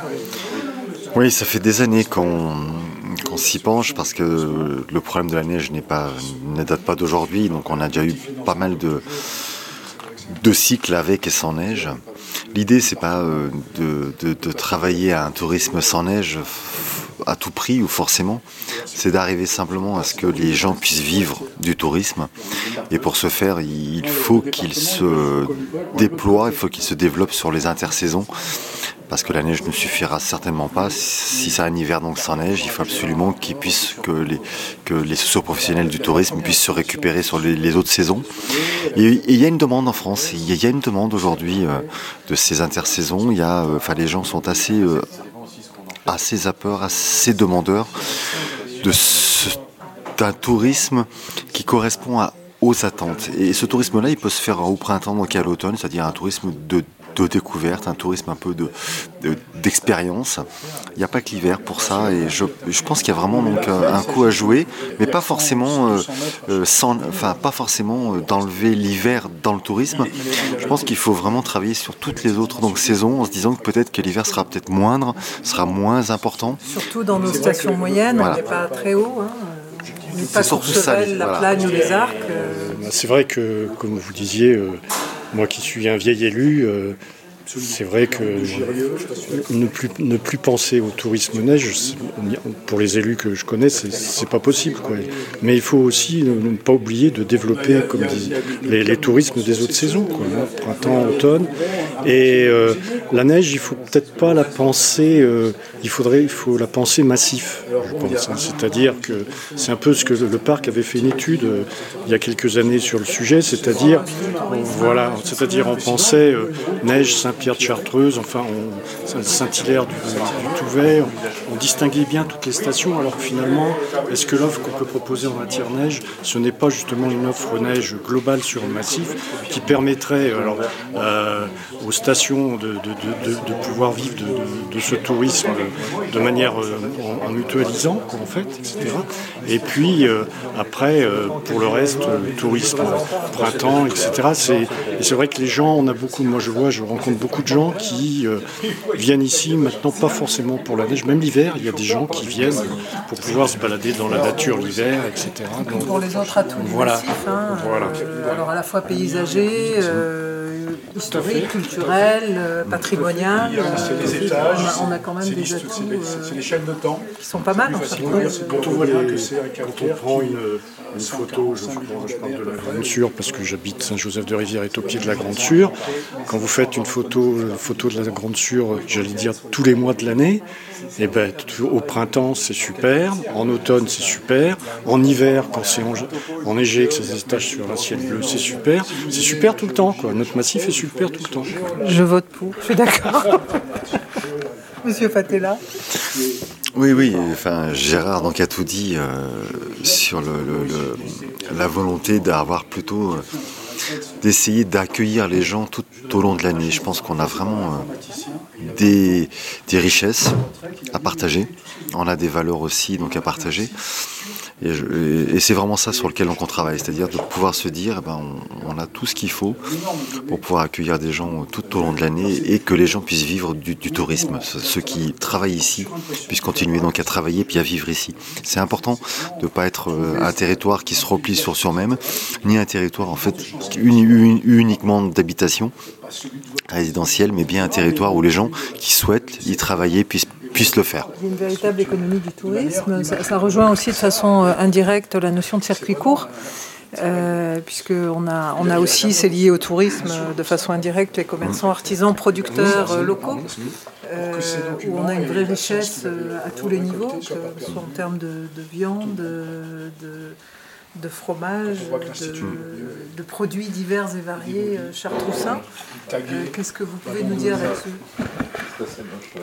Oui, ça fait des années qu'on, qu'on s'y penche parce que le problème de la neige n'est pas, ne date pas d'aujourd'hui. Donc on a déjà eu pas mal de, de cycles avec et sans neige. L'idée, c'est pas de, de, de travailler à un tourisme sans neige à tout prix ou forcément. C'est d'arriver simplement à ce que les gens puissent vivre du tourisme. Et pour ce faire, il faut qu'il se déploie, il faut qu'il se développe sur les intersaisons. Parce que la neige ne suffira certainement pas. Si c'est un hiver donc sans neige, il faut absolument qu'ils puissent, que les, que les socio-professionnels du tourisme puissent se récupérer sur les, les autres saisons. Et il y a une demande en France. Il y a une demande aujourd'hui euh, de ces intersaisons. Il y a, euh, enfin, les gens sont assez, euh, assez zappeurs, assez demandeurs de ce, d'un tourisme qui correspond à, aux attentes. Et ce tourisme-là, il peut se faire au printemps donc à l'automne, c'est-à-dire un tourisme de de découverte, un tourisme un peu de, de, d'expérience. Il n'y a pas que l'hiver pour ça, et je, je pense qu'il y a vraiment donc un coup à jouer, mais pas forcément euh, euh, sans, enfin pas forcément d'enlever l'hiver dans le tourisme. Je pense qu'il faut vraiment travailler sur toutes les autres donc saisons, en se disant que peut-être que l'hiver sera peut-être moindre, sera moins important. Surtout dans nos stations moyennes, voilà. On n'est pas très haut. Hein. On n'est pas sur Chevel, la voilà. Plagne ou les Arcs. Euh... C'est vrai que, comme vous disiez, euh, moi qui suis un vieil élu, euh, c'est vrai que ne plus, ne plus penser au tourisme neige, pour les élus que je connais, c'est, c'est pas possible, quoi. Mais il faut aussi ne pas oublier de développer comme dit, les, les tourismes des autres saisons, quoi, hein, printemps, automne. Et euh, la neige, il faut peut-être pas la penser, euh, il faudrait, il faut la penser massif, je pense. Hein. C'est-à-dire que c'est un peu ce que le parc avait fait une étude euh, il y a quelques années sur le sujet, c'est-à-dire, voilà, c'est-à-dire on pensait euh, neige, Saint-Pierre de Chartreuse, enfin on, Saint-Hilaire du, du Touvet, on, on distinguait bien toutes les stations, alors que finalement, est-ce que l'offre qu'on peut proposer en matière neige, ce n'est pas justement une offre neige globale sur un massif qui permettrait alors, euh, aux stations de, de, de, de, de pouvoir vivre de, de, de ce tourisme de manière euh, en, en mutualisant, en fait, et cetera. Et puis euh, après, euh, pour le reste, le tourisme printemps, et cetera. C'est, et c'est vrai que les gens, on a beaucoup, moi je vois, je rencontre beaucoup de gens qui euh, viennent ici maintenant, pas forcément pour la neige, même l'hiver, il y a des gens qui viennent pour pouvoir se balader dans la nature l'hiver, et cetera. Donc, pour les autres atouts du voilà. massif, hein, Voilà. Euh, alors à la fois paysager, euh, historique, culturel, euh, patrimonial, euh, on, a, on a quand même c'est des atouts c'est, euh, c'est l'échelle de temps. qui sont pas mal. En fait. Quand on, voit les, quand on prend une, une photo, je, je parle de la Grande Sûre parce que j'habite Saint-Joseph-de-Rivière est au pied de la Grande Sûre. Quand vous faites une photo, une photo de la Grande Sûre, j'allais dire tous les mois de l'année, et ben, au printemps c'est super, en automne c'est super, en hiver quand c'est enneigé, que ça se détache sur un ciel bleu, c'est super, c'est super tout le temps, quoi. Notre massif est super tout le temps. Je vote pour, je suis d'accord. Monsieur Fatella. Oui, oui, enfin, Gérard donc a tout dit euh, sur le, le, le, la volonté d'avoir plutôt euh, d'essayer d'accueillir les gens tout au long de l'année. Je pense qu'on a vraiment euh, des, des richesses à partager, on a des valeurs aussi donc à partager. Et, je, et c'est vraiment ça sur lequel on travaille, c'est-à-dire de pouvoir se dire, eh ben, on, on a tout ce qu'il faut pour pouvoir accueillir des gens tout au long de l'année et que les gens puissent vivre du, du tourisme. Ceux qui travaillent ici puissent continuer donc à travailler puis à vivre ici. C'est important de ne pas être un territoire qui se replie sur soi-même, ni un territoire en fait uni, uni, uniquement d'habitation résidentielle, mais bien un territoire où les gens qui souhaitent y travailler puissent puissent le faire. Il y a une véritable économie du tourisme. Ça, ça rejoint aussi de façon indirecte la notion de circuit court, euh, puisqu'on a, on a aussi, c'est lié au tourisme de façon indirecte, les commerçants, artisans, producteurs euh, locaux, euh, où on a une vraie richesse à tous les niveaux, que ce soit en termes de, de viande, de, de, de fromage, de, de produits divers et variés euh, chartrousins. Euh, qu'est-ce que vous pouvez nous dire là-dessus ?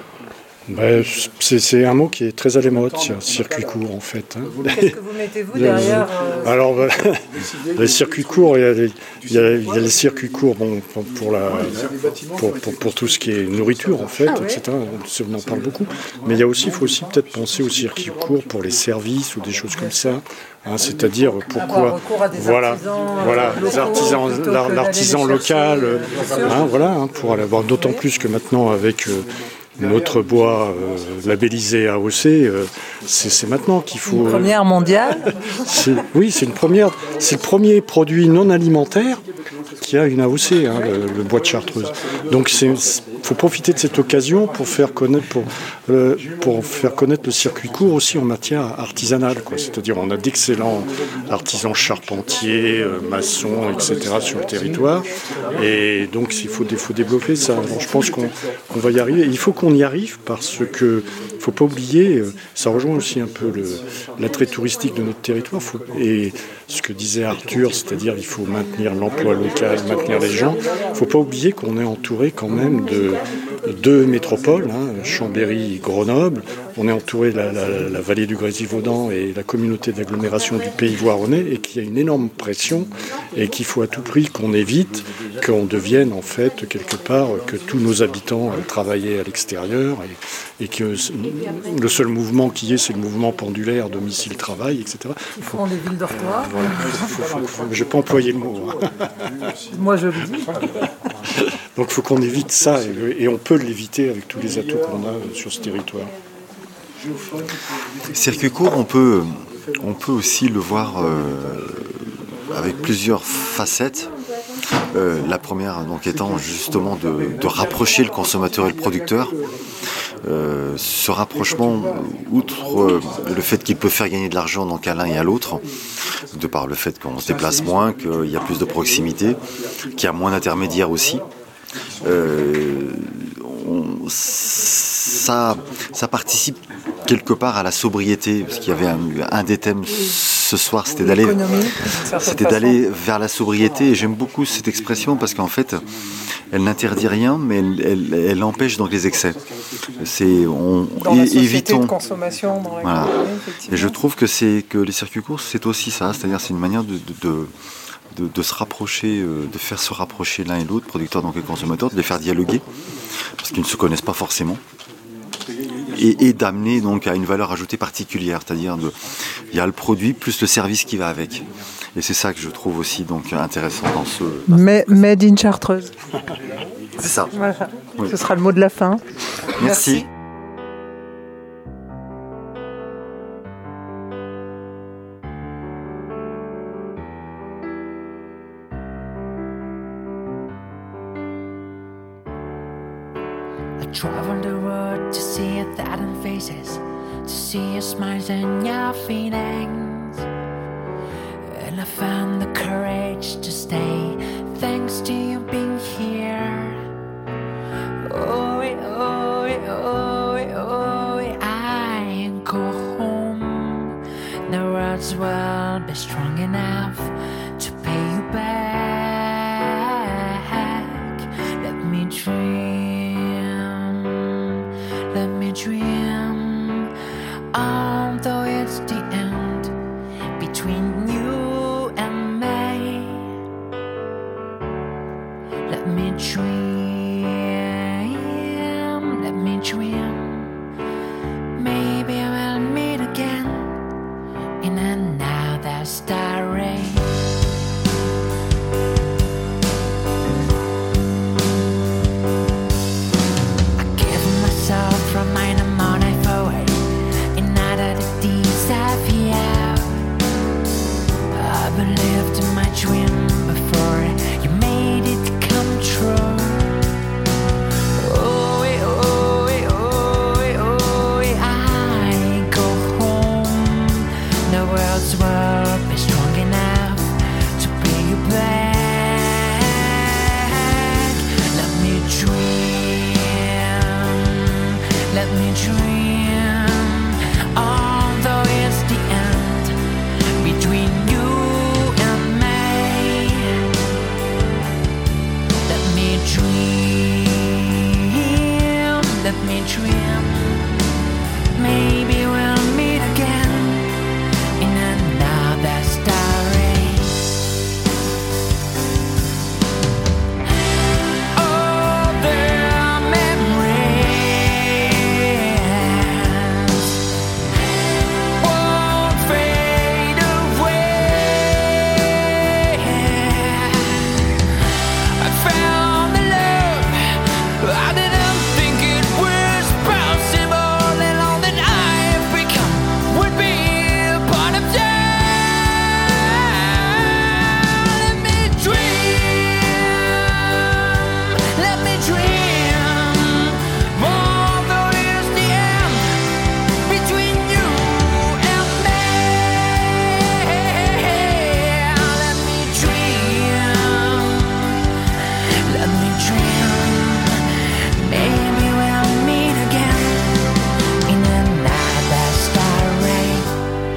Ben, c'est, c'est un mot qui est très à la mode, circuit court en fait. Hein. Qu'est-ce que vous mettez-vous derrière euh... Alors, ben, les circuits courts, il y a les, il y a, il y a les circuits courts bon, pour, pour, la, pour, pour, pour tout ce qui est nourriture en fait, ah, et cetera. Ouais. On en parle beaucoup. Mais il y a aussi, il faut aussi peut-être penser aux circuits courts pour les services ou des choses comme ça. Hein, c'est-à-dire pourquoi voilà, voilà, les artisans, l'artisan local, euh, hein, voilà, hein, pour aller voir d'autant plus que maintenant avec euh, notre bois euh, labellisé A O C, euh, c'est, c'est maintenant qu'il faut. Une première mondiale. C'est, oui, c'est une première. C'est le premier produit non alimentaire qui a une A O C, hein, le, le bois de Chartreuse. Donc c'est, faut profiter de cette occasion pour faire connaître, pour, euh, pour faire connaître le circuit court aussi en matière artisanale, quoi. C'est-à-dire on a d'excellents artisans charpentiers, euh, maçons, et cetera sur le territoire. Et donc il faut, faut développer ça. Alors, je pense qu'on, qu'on va y arriver. Et il faut qu'on y arrive parce que il faut pas oublier, ça rejoint aussi un peu le, l'attrait touristique de notre territoire. Faut, et ce que disait Arthur, c'est-à-dire il faut maintenir l'emploi local, maintenir les gens. Il ne faut pas oublier qu'on est entouré quand même de deux métropoles, hein, Chambéry et Grenoble. On est entouré de la, la, la vallée du Grésivaudan et la communauté d'agglomération du Pays Voironnais et qu'il y a une énorme pression et qu'il faut à tout prix qu'on évite qu'on devienne en fait quelque part que tous nos habitants travaillent à l'extérieur et, et que le seul mouvement qui est, c'est le mouvement pendulaire domicile-travail, et cetera. Ils font des villes dortoirs. Voilà. Je n'ai pas employé le mot. Moi je le dis. Donc il faut qu'on évite ça et, et on peut l'éviter avec tous les atouts qu'on a sur ce territoire. Circuit court, on peut, on peut aussi le voir euh, avec plusieurs facettes. Euh, la première donc étant justement de, de rapprocher le consommateur et le producteur. Euh, ce rapprochement, outre euh, le fait qu'il peut faire gagner de l'argent donc à l'un et à l'autre, de par le fait qu'on se déplace moins, qu'il y a plus de proximité, qu'il y a moins d'intermédiaires aussi, euh, on, ça, ça participe quelque part à la sobriété, parce qu'il y avait un, un des thèmes ce soir, c'était d'aller, c'était d'aller vers la sobriété, et j'aime beaucoup cette expression parce qu'en fait, elle n'interdit rien, mais elle, elle, elle empêche donc les excès. C'est, on, dans la société évitons. De consommation, dans la voilà. Et je trouve que c'est que les circuits courts, c'est aussi ça, c'est-à-dire c'est une manière de, de, de De, de se rapprocher, de faire se rapprocher l'un et l'autre, producteurs donc et consommateurs, de les faire dialoguer, parce qu'ils ne se connaissent pas forcément, et, et d'amener donc à une valeur ajoutée particulière, c'est-à-dire de, il y a le produit plus le service qui va avec. Et c'est ça que je trouve aussi donc intéressant dans ce... Mais, made in Chartreuse. C'est ça. Voilà. Oui. Ce sera le mot de la fin. Merci. Merci. Travel the road to see a thousand faces, to see your smiles and your feelings. And I found the courage to stay, thanks to you being here. Oh, oh, oh, oh, I go home. The roads will be strong enough to pay you back. Let me dream. Let me dream, dream, let me dream. Maybe we'll meet again in another star race. I give myself from mine and money forward in order to disappear. I believed in my dream before you made it come true. Oh, eh, oh, eh, oh, eh, oh, eh, I go home. The world's will be strong enough to bring you back. Let me dream, let me dream. Although it's the end between you and me. Let me dream, let me dream. Maybe we'll meet again in another star race. All the memories won't fade away. I found the love I didn't think it was possible, and all that I have become would be a part of you. Let me dream, let me dream. Although it's the end between you and me. Let me dream, let me dream. Maybe we'll meet again in another star race.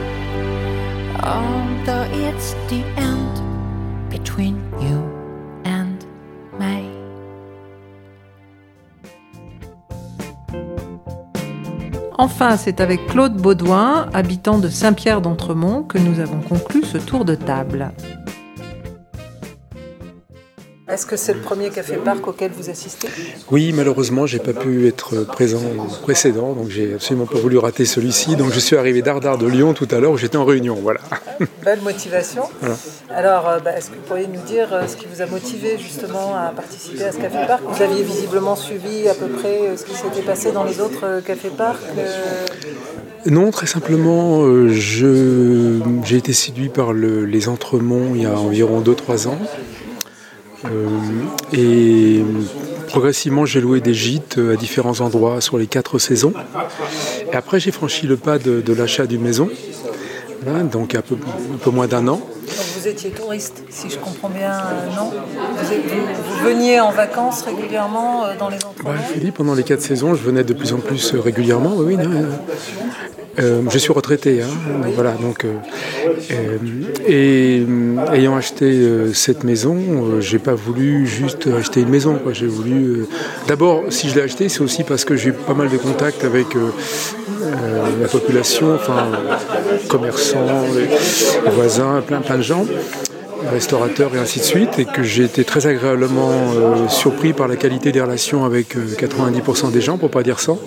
Although it's the end between you and me. Enfin, c'est avec Claude Baudouin, habitant de Saint-Pierre-d'Entremont, que nous avons conclu ce tour de table. Est-ce que c'est le premier café-parc auquel vous assistez ? Oui, malheureusement, j'ai pas pu être présent au précédent, donc j'ai absolument pas voulu rater celui-ci. Donc je suis arrivé d'Ardard de Lyon tout à l'heure où j'étais en réunion, voilà. Belle motivation. Voilà. Alors, euh, bah, est-ce que vous pourriez nous dire euh, ce qui vous a motivé justement à participer à ce café-parc ? Vous aviez visiblement suivi à peu près euh, ce qui s'était passé dans les autres euh, cafés-parcs euh... Non, très simplement, euh, je, j'ai été séduit par le, les Entremonts il y a environ deux trois ans. Euh, et progressivement j'ai loué des gîtes à différents endroits sur les quatre saisons, et après j'ai franchi le pas de, de l'achat d'une maison, voilà, donc un peu, un peu moins d'un an. Donc vous étiez touriste, si je comprends bien, euh, non vous, êtes, vous, vous veniez en vacances régulièrement euh, dans les Entremonts ? Ouais, je vous dis, pendant les quatre saisons je venais de plus en plus euh, régulièrement, oui, oui, non, euh, Euh, je suis retraité, hein, donc voilà. Donc, euh, euh, et euh, ayant acheté euh, cette maison, euh, j'ai pas voulu juste acheter une maison, quoi. J'ai voulu. Euh, d'abord, si je l'ai acheté, c'est aussi parce que j'ai eu pas mal de contacts avec euh, euh, la population, enfin, commerçants, les, les voisins, plein, plein de gens, restaurateurs et ainsi de suite, et que j'ai été très agréablement euh, surpris par la qualité des relations avec euh, quatre-vingt-dix pour cent des gens, pour pas dire cent.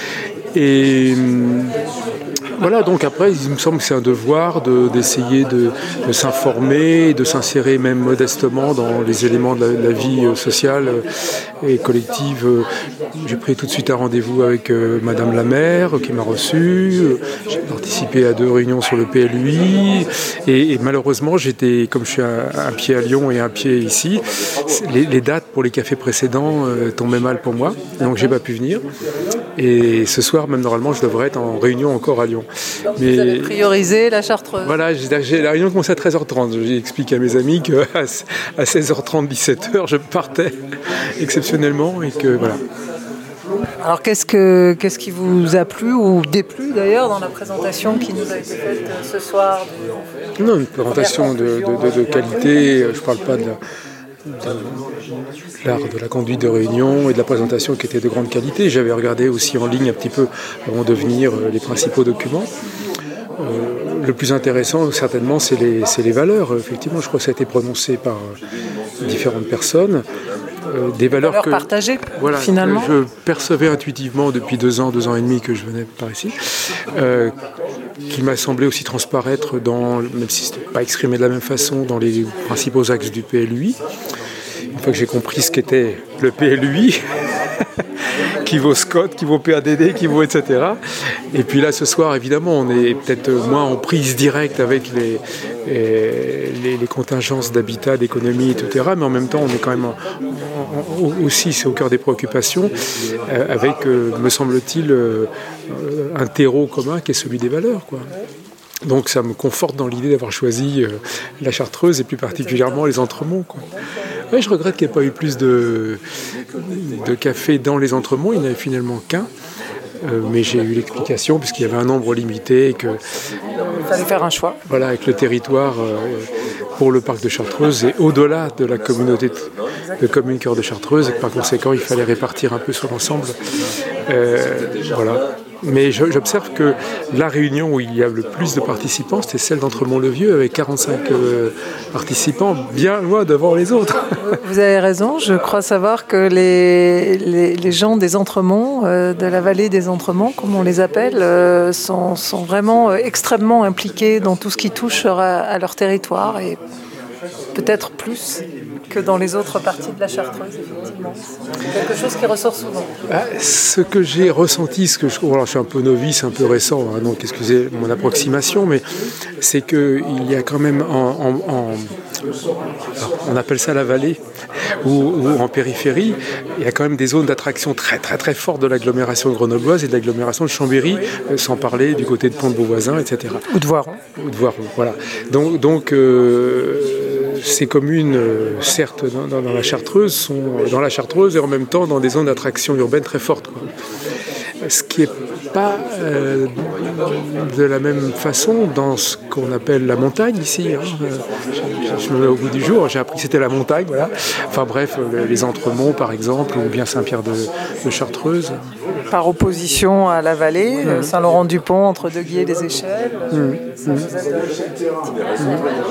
Et euh, voilà, donc après, il me semble que c'est un devoir de, d'essayer de, de s'informer, de s'insérer même modestement dans les éléments de la, de la vie sociale et collective. J'ai pris tout de suite un rendez-vous avec euh, Madame la maire qui m'a reçu. J'ai participé à deux réunions sur le P L U I. Et, et malheureusement, j'étais, comme je suis un, un pied à Lyon et un pied ici, les, les dates pour les cafés précédents euh, tombaient mal pour moi. Donc j'ai pas pu venir. Et ce soir, même normalement, je devrais être en réunion encore à Lyon. Donc Mais vous avez priorisé la Chartreuse. Voilà, j'ai, j'ai, la réunion commence à treize heures trente. J'ai expliqué à mes amis qu'à à seize heures trente, dix-sept heures, je partais exceptionnellement et que voilà. Alors qu'est-ce, que, qu'est-ce qui vous a plu ou déplu d'ailleurs dans la présentation qui nous a été faite ce soir du... Non, une présentation de, de, de, de qualité, je ne parle pas de la... de l'art de la conduite de réunion et de la présentation qui était de grande qualité. J'avais regardé aussi en ligne un petit peu avant de venir les principaux documents. Euh, le plus intéressant certainement c'est les, c'est les valeurs. Effectivement, je crois que ça a été prononcé par différentes personnes. euh, des valeurs, valeurs que, partagées, voilà, finalement. que je percevais intuitivement depuis deux ans, deux ans et demi que je venais par ici, euh, qui m'a semblé aussi transparaître, dans, même si ce n'était pas exprimé de la même façon, dans les principaux axes du P L U I. Une fois que j'ai compris ce qu'était le P L U I, qui vaut Scott, qui vaut P A D D, qui vaut et cetera. Et puis là, ce soir, évidemment, on est peut-être moins en prise directe avec les, les, les contingences d'habitat, d'économie, et cetera. Mais en même temps, on est quand même en, en, aussi, c'est au cœur des préoccupations, euh, avec, euh, me semble-t-il, euh, un terreau commun qui est celui des valeurs, quoi. Donc ça me conforte dans l'idée d'avoir choisi euh, la Chartreuse et plus particulièrement les Entremonts, quoi. Ouais, je regrette qu'il n'y ait pas eu plus de, de café dans les Entremonts, il n'y en avait finalement qu'un. Euh, mais j'ai eu l'explication puisqu'il y avait un nombre limité et que il fallait faire un choix. Voilà, avec le territoire euh, pour le parc de Chartreuse et au-delà de la communauté de communes cœur de Chartreuse, et que par conséquent il fallait répartir un peu sur l'ensemble. Euh, voilà. Mais j'observe que la réunion où il y a le plus de participants, c'était celle d'Entremont-le-Vieux, avec quarante-cinq euh, participants, bien loin devant les autres. Vous avez raison, je crois savoir que les, les, les gens des Entremonts, euh, de la vallée des Entremonts, comme on les appelle, euh, sont, sont vraiment euh, extrêmement impliqués dans tout ce qui touche à, à leur territoire, et peut-être plus que dans les autres parties de la Chartreuse, effectivement. C'est quelque chose qui ressort souvent. Ah, ce que j'ai ressenti, ce que je, alors je suis un peu novice, un peu récent, hein, donc excusez mon approximation, mais c'est qu'il y a quand même en, en, en on appelle ça la vallée, ou, ou en périphérie, il y a quand même des zones d'attraction très très très fortes de l'agglomération grenobloise et de l'agglomération de Chambéry, euh, sans parler du côté de Pont-de-Beauvoisin, et cetera. Ou de Voiron. Ou de Voiron, voilà. Donc, donc euh, ces communes, euh, certes dans, dans, dans la Chartreuse, sont dans la Chartreuse et en même temps dans des zones d'attraction urbaine très fortes, quoi. Ce qui n'est pas euh, de la même façon dans ce qu'on appelle la montagne ici. Hein. Je, je me mets au bout du jour, j'ai appris que c'était la montagne. Voilà. Enfin bref, les Entremonts par exemple, ou bien Saint-Pierre de, de Chartreuse. Par opposition à la vallée, mmh. Saint-Laurent-du-Pont, entre Deguy et les Échelles. Mmh. Ça vous aide mmh.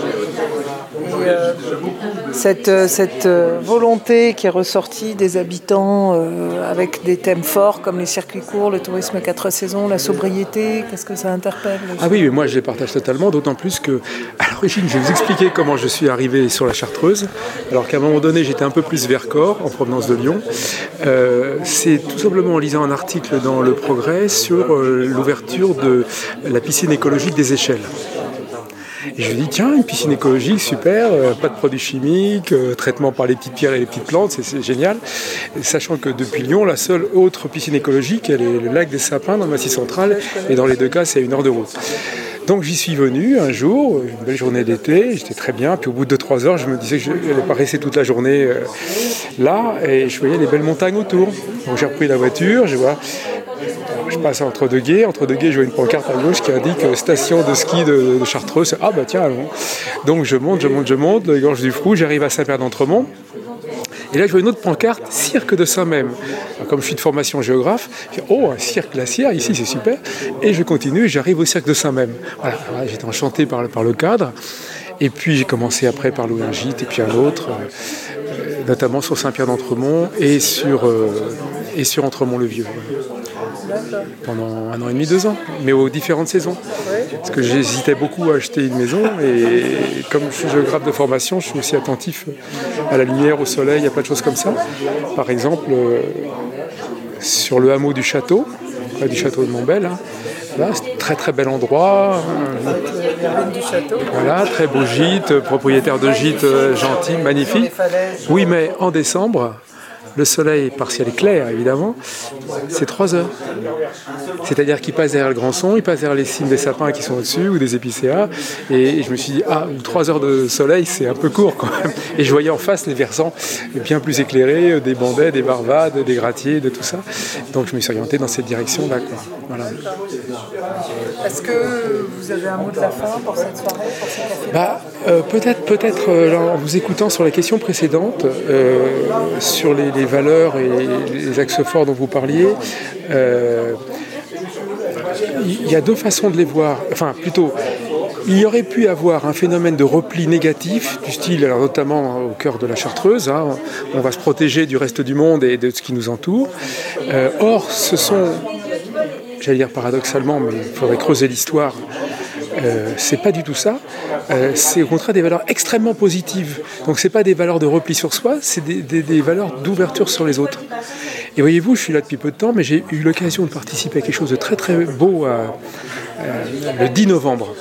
Et, euh, cette, cette volonté qui est ressortie des habitants euh, avec des thèmes forts comme les circuits courts, le tourisme quatre saisons, la sobriété, qu'est-ce que ça interpelle? Ah oui, mais moi je les partage totalement, d'autant plus que, à l'origine, je vais vous expliquer comment je suis arrivé sur la Chartreuse, alors qu'à un moment donné j'étais un peu plus vers Corps, en provenance de Lyon. Euh, c'est tout simplement en lisant un article dans Le Progrès sur euh, l'ouverture de la piscine écologique des Échelles. Et je me dis, tiens, une piscine écologique, super, euh, pas de produits chimiques, euh, traitement par les petites pierres et les petites plantes, c'est, c'est génial. Et sachant que depuis Lyon, la seule autre piscine écologique, elle est le lac des Sapins dans le Massif central, et dans les deux cas, c'est à une heure de route. Donc j'y suis venu un jour, une belle journée d'été, j'étais très bien, puis au bout de deux trois heures, je me disais que je n'allais pas rester toute la journée euh, là, et je voyais les belles montagnes autour. Donc j'ai repris la voiture, je vois... Je passe entre deux guets, entre deux guets, je vois une pancarte à gauche qui indique station de ski de, de Chartreuse. Ah bah tiens, allons. Donc je monte, je monte, je monte, les gorges du Frou, j'arrive à Saint-Pierre d'Entremont. Et là, je vois une autre pancarte, cirque de Saint-Même. Alors, comme je suis de formation géographe, je dis, oh, un cirque glaciaire, ici, c'est super. Et je continue, et j'arrive au cirque de Saint-Même. Voilà, voilà, j'étais enchanté par, par le cadre. Et puis, j'ai commencé après par louer un gîte, et puis un autre, euh, notamment sur Saint-Pierre d'Entremont et sur, euh, et sur Entremont-le-Vieux. Pendant un an et demi, deux ans, mais aux différentes saisons. Parce que j'hésitais beaucoup à acheter une maison, et comme je suis géographe de formation, je suis aussi attentif à la lumière, au soleil, il y a plein de choses comme ça. Par exemple, euh, sur le hameau du château, près du château de Montbel, hein, là, c'est un très très bel endroit. Voilà, très beau gîte, propriétaire de gîte euh, gentil, magnifique. Oui, mais en décembre, le soleil partiel est clair, évidemment, c'est trois heures. C'est-à-dire qu'il passe derrière le Grand Son, il passe derrière les cimes des sapins qui sont au-dessus, ou des épicéas, et je me suis dit, ah, trois heures de soleil, c'est un peu court quand même. Et je voyais en face les versants bien plus éclairés, des bandets, des barbades, des gratiers, de tout ça. Donc je me suis orienté dans cette direction-là, quoi. Voilà. Est-ce que vous avez un mot de la fin pour cette soirée, pour ce café? Bah, euh, peut-être, peut-être euh, en vous écoutant sur la question précédente, euh, sur les, les valeurs et les axes forts dont vous parliez, euh, il y a deux façons de les voir. Enfin, plutôt, il y aurait pu avoir un phénomène de repli négatif, du style, alors notamment au cœur de la Chartreuse, hein, on va se protéger du reste du monde et de ce qui nous entoure. Euh, or, ce sont, j'allais dire paradoxalement, mais il faudrait creuser l'histoire, euh, c'est pas du tout ça. Euh, c'est au contraire des valeurs extrêmement positives. Donc c'est pas des valeurs de repli sur soi, c'est des, des, des valeurs d'ouverture sur les autres. Et voyez-vous, je suis là depuis peu de temps, mais j'ai eu l'occasion de participer à quelque chose de très très beau à, euh, le dix novembre.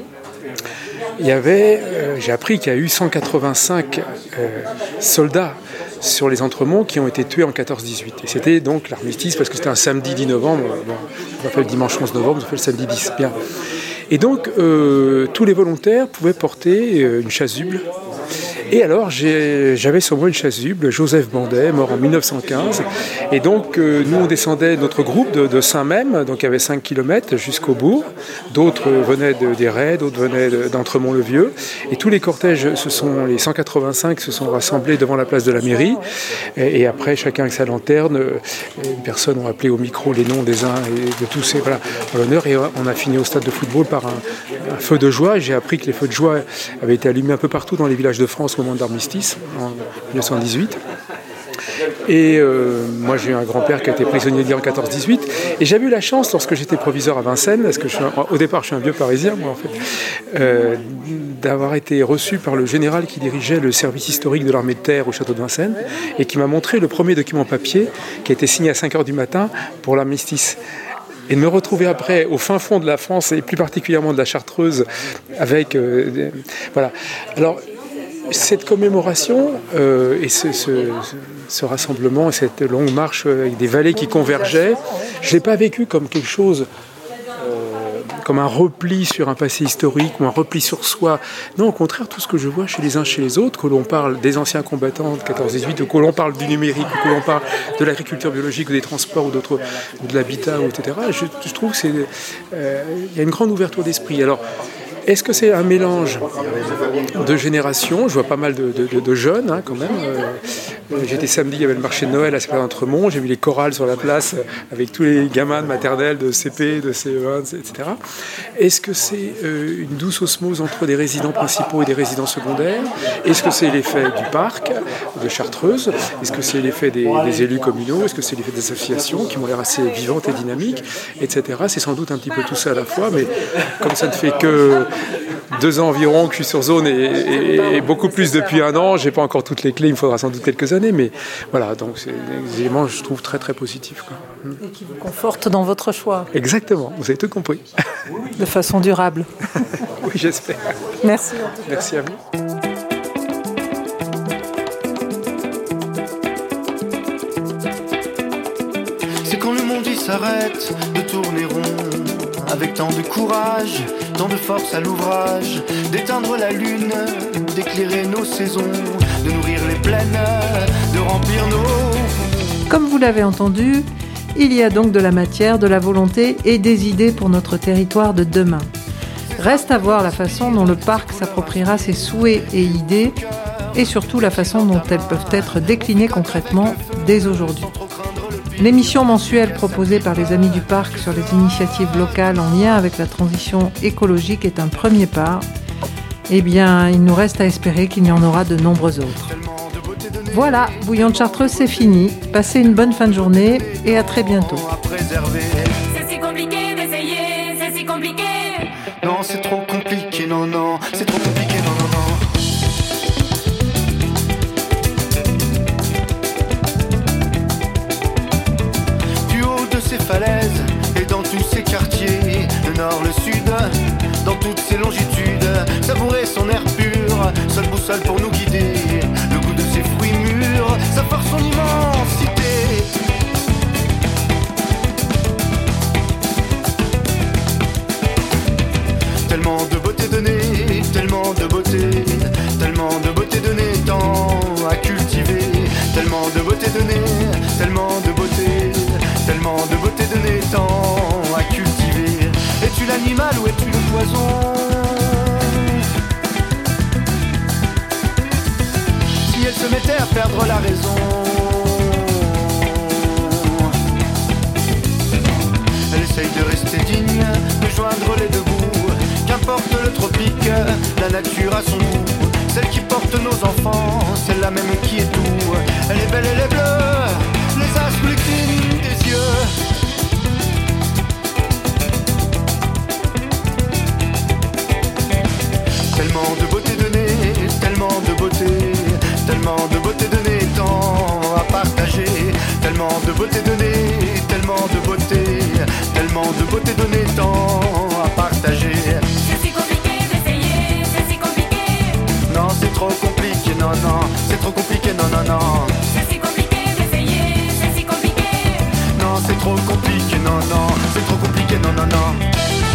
Il y avait, euh, j'ai appris qu'il y a eu cent quatre-vingt-cinq euh, soldats sur les Entremonts qui ont été tués en quatorze dix-huit. Et c'était donc l'armistice, parce que c'était un samedi dix novembre, bon, on va faire le dimanche onze novembre, on fait le samedi dix, bien. Et donc, euh, tous les volontaires pouvaient porter euh, une chasuble. Et alors, j'ai, j'avais sur moi une chasuble, Joseph Bandet, mort en mille neuf cent quinze. Et donc, euh, nous, on descendait, notre groupe de, de Saint-Même, donc il y avait cinq kilomètres jusqu'au bourg. D'autres euh, venaient de, des Raies, d'autres venaient de, d'Entremont-le-Vieux. Et tous les cortèges, ce sont, les cent quatre-vingt-cinq se sont rassemblés devant la place de la mairie. Et, et après, chacun avec sa lanterne, euh, une personne a appelé au micro les noms des uns et de tous ces, voilà, à l'honneur. Et on a fini au stade de football par un, un feu de joie. Et j'ai appris que les feux de joie avaient été allumés un peu partout dans les villages de France au moment de l'armistice, en mille neuf cent dix-huit. Et euh, moi, j'ai eu un grand-père qui a été prisonnier de guerre en quatorze dix-huit. Et j'avais eu la chance, lorsque j'étais proviseur à Vincennes, parce que je suis un, au départ, je suis un vieux parisien, moi, en fait, euh, d'avoir été reçu par le général qui dirigeait le service historique de l'armée de terre au château de Vincennes, et qui m'a montré le premier document papier qui a été signé à cinq heures du matin pour l'armistice. Et de me retrouver après au fin fond de la France, et plus particulièrement de la Chartreuse, avec... Euh, des, voilà. Alors, cette commémoration euh, et ce, ce, ce rassemblement, cette longue marche avec des vallées qui convergeaient, je ne l'ai pas vécu comme quelque chose, euh, comme un repli sur un passé historique ou un repli sur soi. Non, au contraire, tout ce que je vois chez les uns chez les autres, que l'on parle des anciens combattants de quatorze dix-huit, ou que l'on parle du numérique, ou que l'on parle de l'agriculture biologique, ou des transports, ou, d'autres, ou de l'habitat, et cetera, je, je trouve qu'il euh, y a une grande ouverture d'esprit. Alors, est-ce que c'est un mélange de générations ? Je vois pas mal de, de, de jeunes, hein, quand même. Euh, j'étais samedi, il y avait le marché de Noël à Saint-Pierre-d'Entremont. J'ai vu les chorales sur la place avec tous les gamins de maternelle, de C P, de C E un, et cetera. Est-ce que c'est euh, une douce osmose entre des résidents principaux et des résidents secondaires ? Est-ce que c'est l'effet du parc de Chartreuse ? Est-ce que c'est l'effet des, des élus communaux ? Est-ce que c'est l'effet des associations qui m'ont l'air assez vivantes et dynamiques, et cetera. C'est sans doute un petit peu tout ça à la fois, mais comme ça ne fait que deux ans environ que je suis sur zone et, et, et beaucoup plus depuis un an. J'ai pas encore toutes les clés, il me faudra sans doute quelques années, mais voilà, donc c'est des éléments que je trouve très très positifs, quoi. Et qui vous confortent dans votre choix. Exactement, vous avez tout compris. De façon durable. Oui, j'espère. Merci. Merci à vous. C'est quand le monde il s'arrête de tourner rond, avec tant de courage, tant de force à l'ouvrage, d'éteindre la lune, d'éclairer nos saisons, de nourrir les plaines, de remplir nos... Comme vous l'avez entendu, il y a donc de la matière, de la volonté et des idées pour notre territoire de demain. Reste à voir la façon dont le parc s'appropriera ses souhaits et idées, et surtout la façon dont elles peuvent être déclinées concrètement dès aujourd'hui. L'émission mensuelle proposée par les Amis du Parc sur les initiatives locales en lien avec la transition écologique est un premier pas. Eh bien, il nous reste à espérer qu'il y en aura de nombreux autres. Voilà, Bouillon de Chartreuse, c'est fini. Passez une bonne fin de journée et à très bientôt. C'est si compliqué d'essayer, c'est si compliqué. Non, c'est trop compliqué, non, non, c'est trop compliqué, non, non, non. Ces falaises et dans tous ces quartiers, le nord, le sud, dans toutes ces longitudes, savourer son air pur, seule boussole pour nous guider, le goût de ses fruits mûrs, sa force, son immensité. Tellement de beauté donnée, tellement de beauté, tellement de beauté donnée, tant à cultiver, tellement de beauté donnée, tellement de beauté. Tellement de beauté donnée, tant à cultiver. Es-tu l'animal ou es-tu le poison ? Si elle se mettait à perdre la raison, elle essaye de rester digne, de joindre les deux bouts. Qu'importe le trop tropique, la nature a son goût. Celle qui porte nos enfants, celle-là même qui est tout. Elle est belle, elle est bleue, les astres lui clignent des yeux. Tellement de beauté donnée, tellement de beauté, tellement de beauté donnée, tant à partager. Tellement de beauté donnée, tellement de beauté, tellement de beauté donnée, tant à partager. C'est si compliqué d'essayer, c'est si compliqué. Non, c'est trop compliqué, non, non, c'est trop compliqué, non, non, non. C'est si compliqué d'essayer, c'est si compliqué. Non, c'est trop compliqué, non, non, c'est trop compliqué, non, non, non.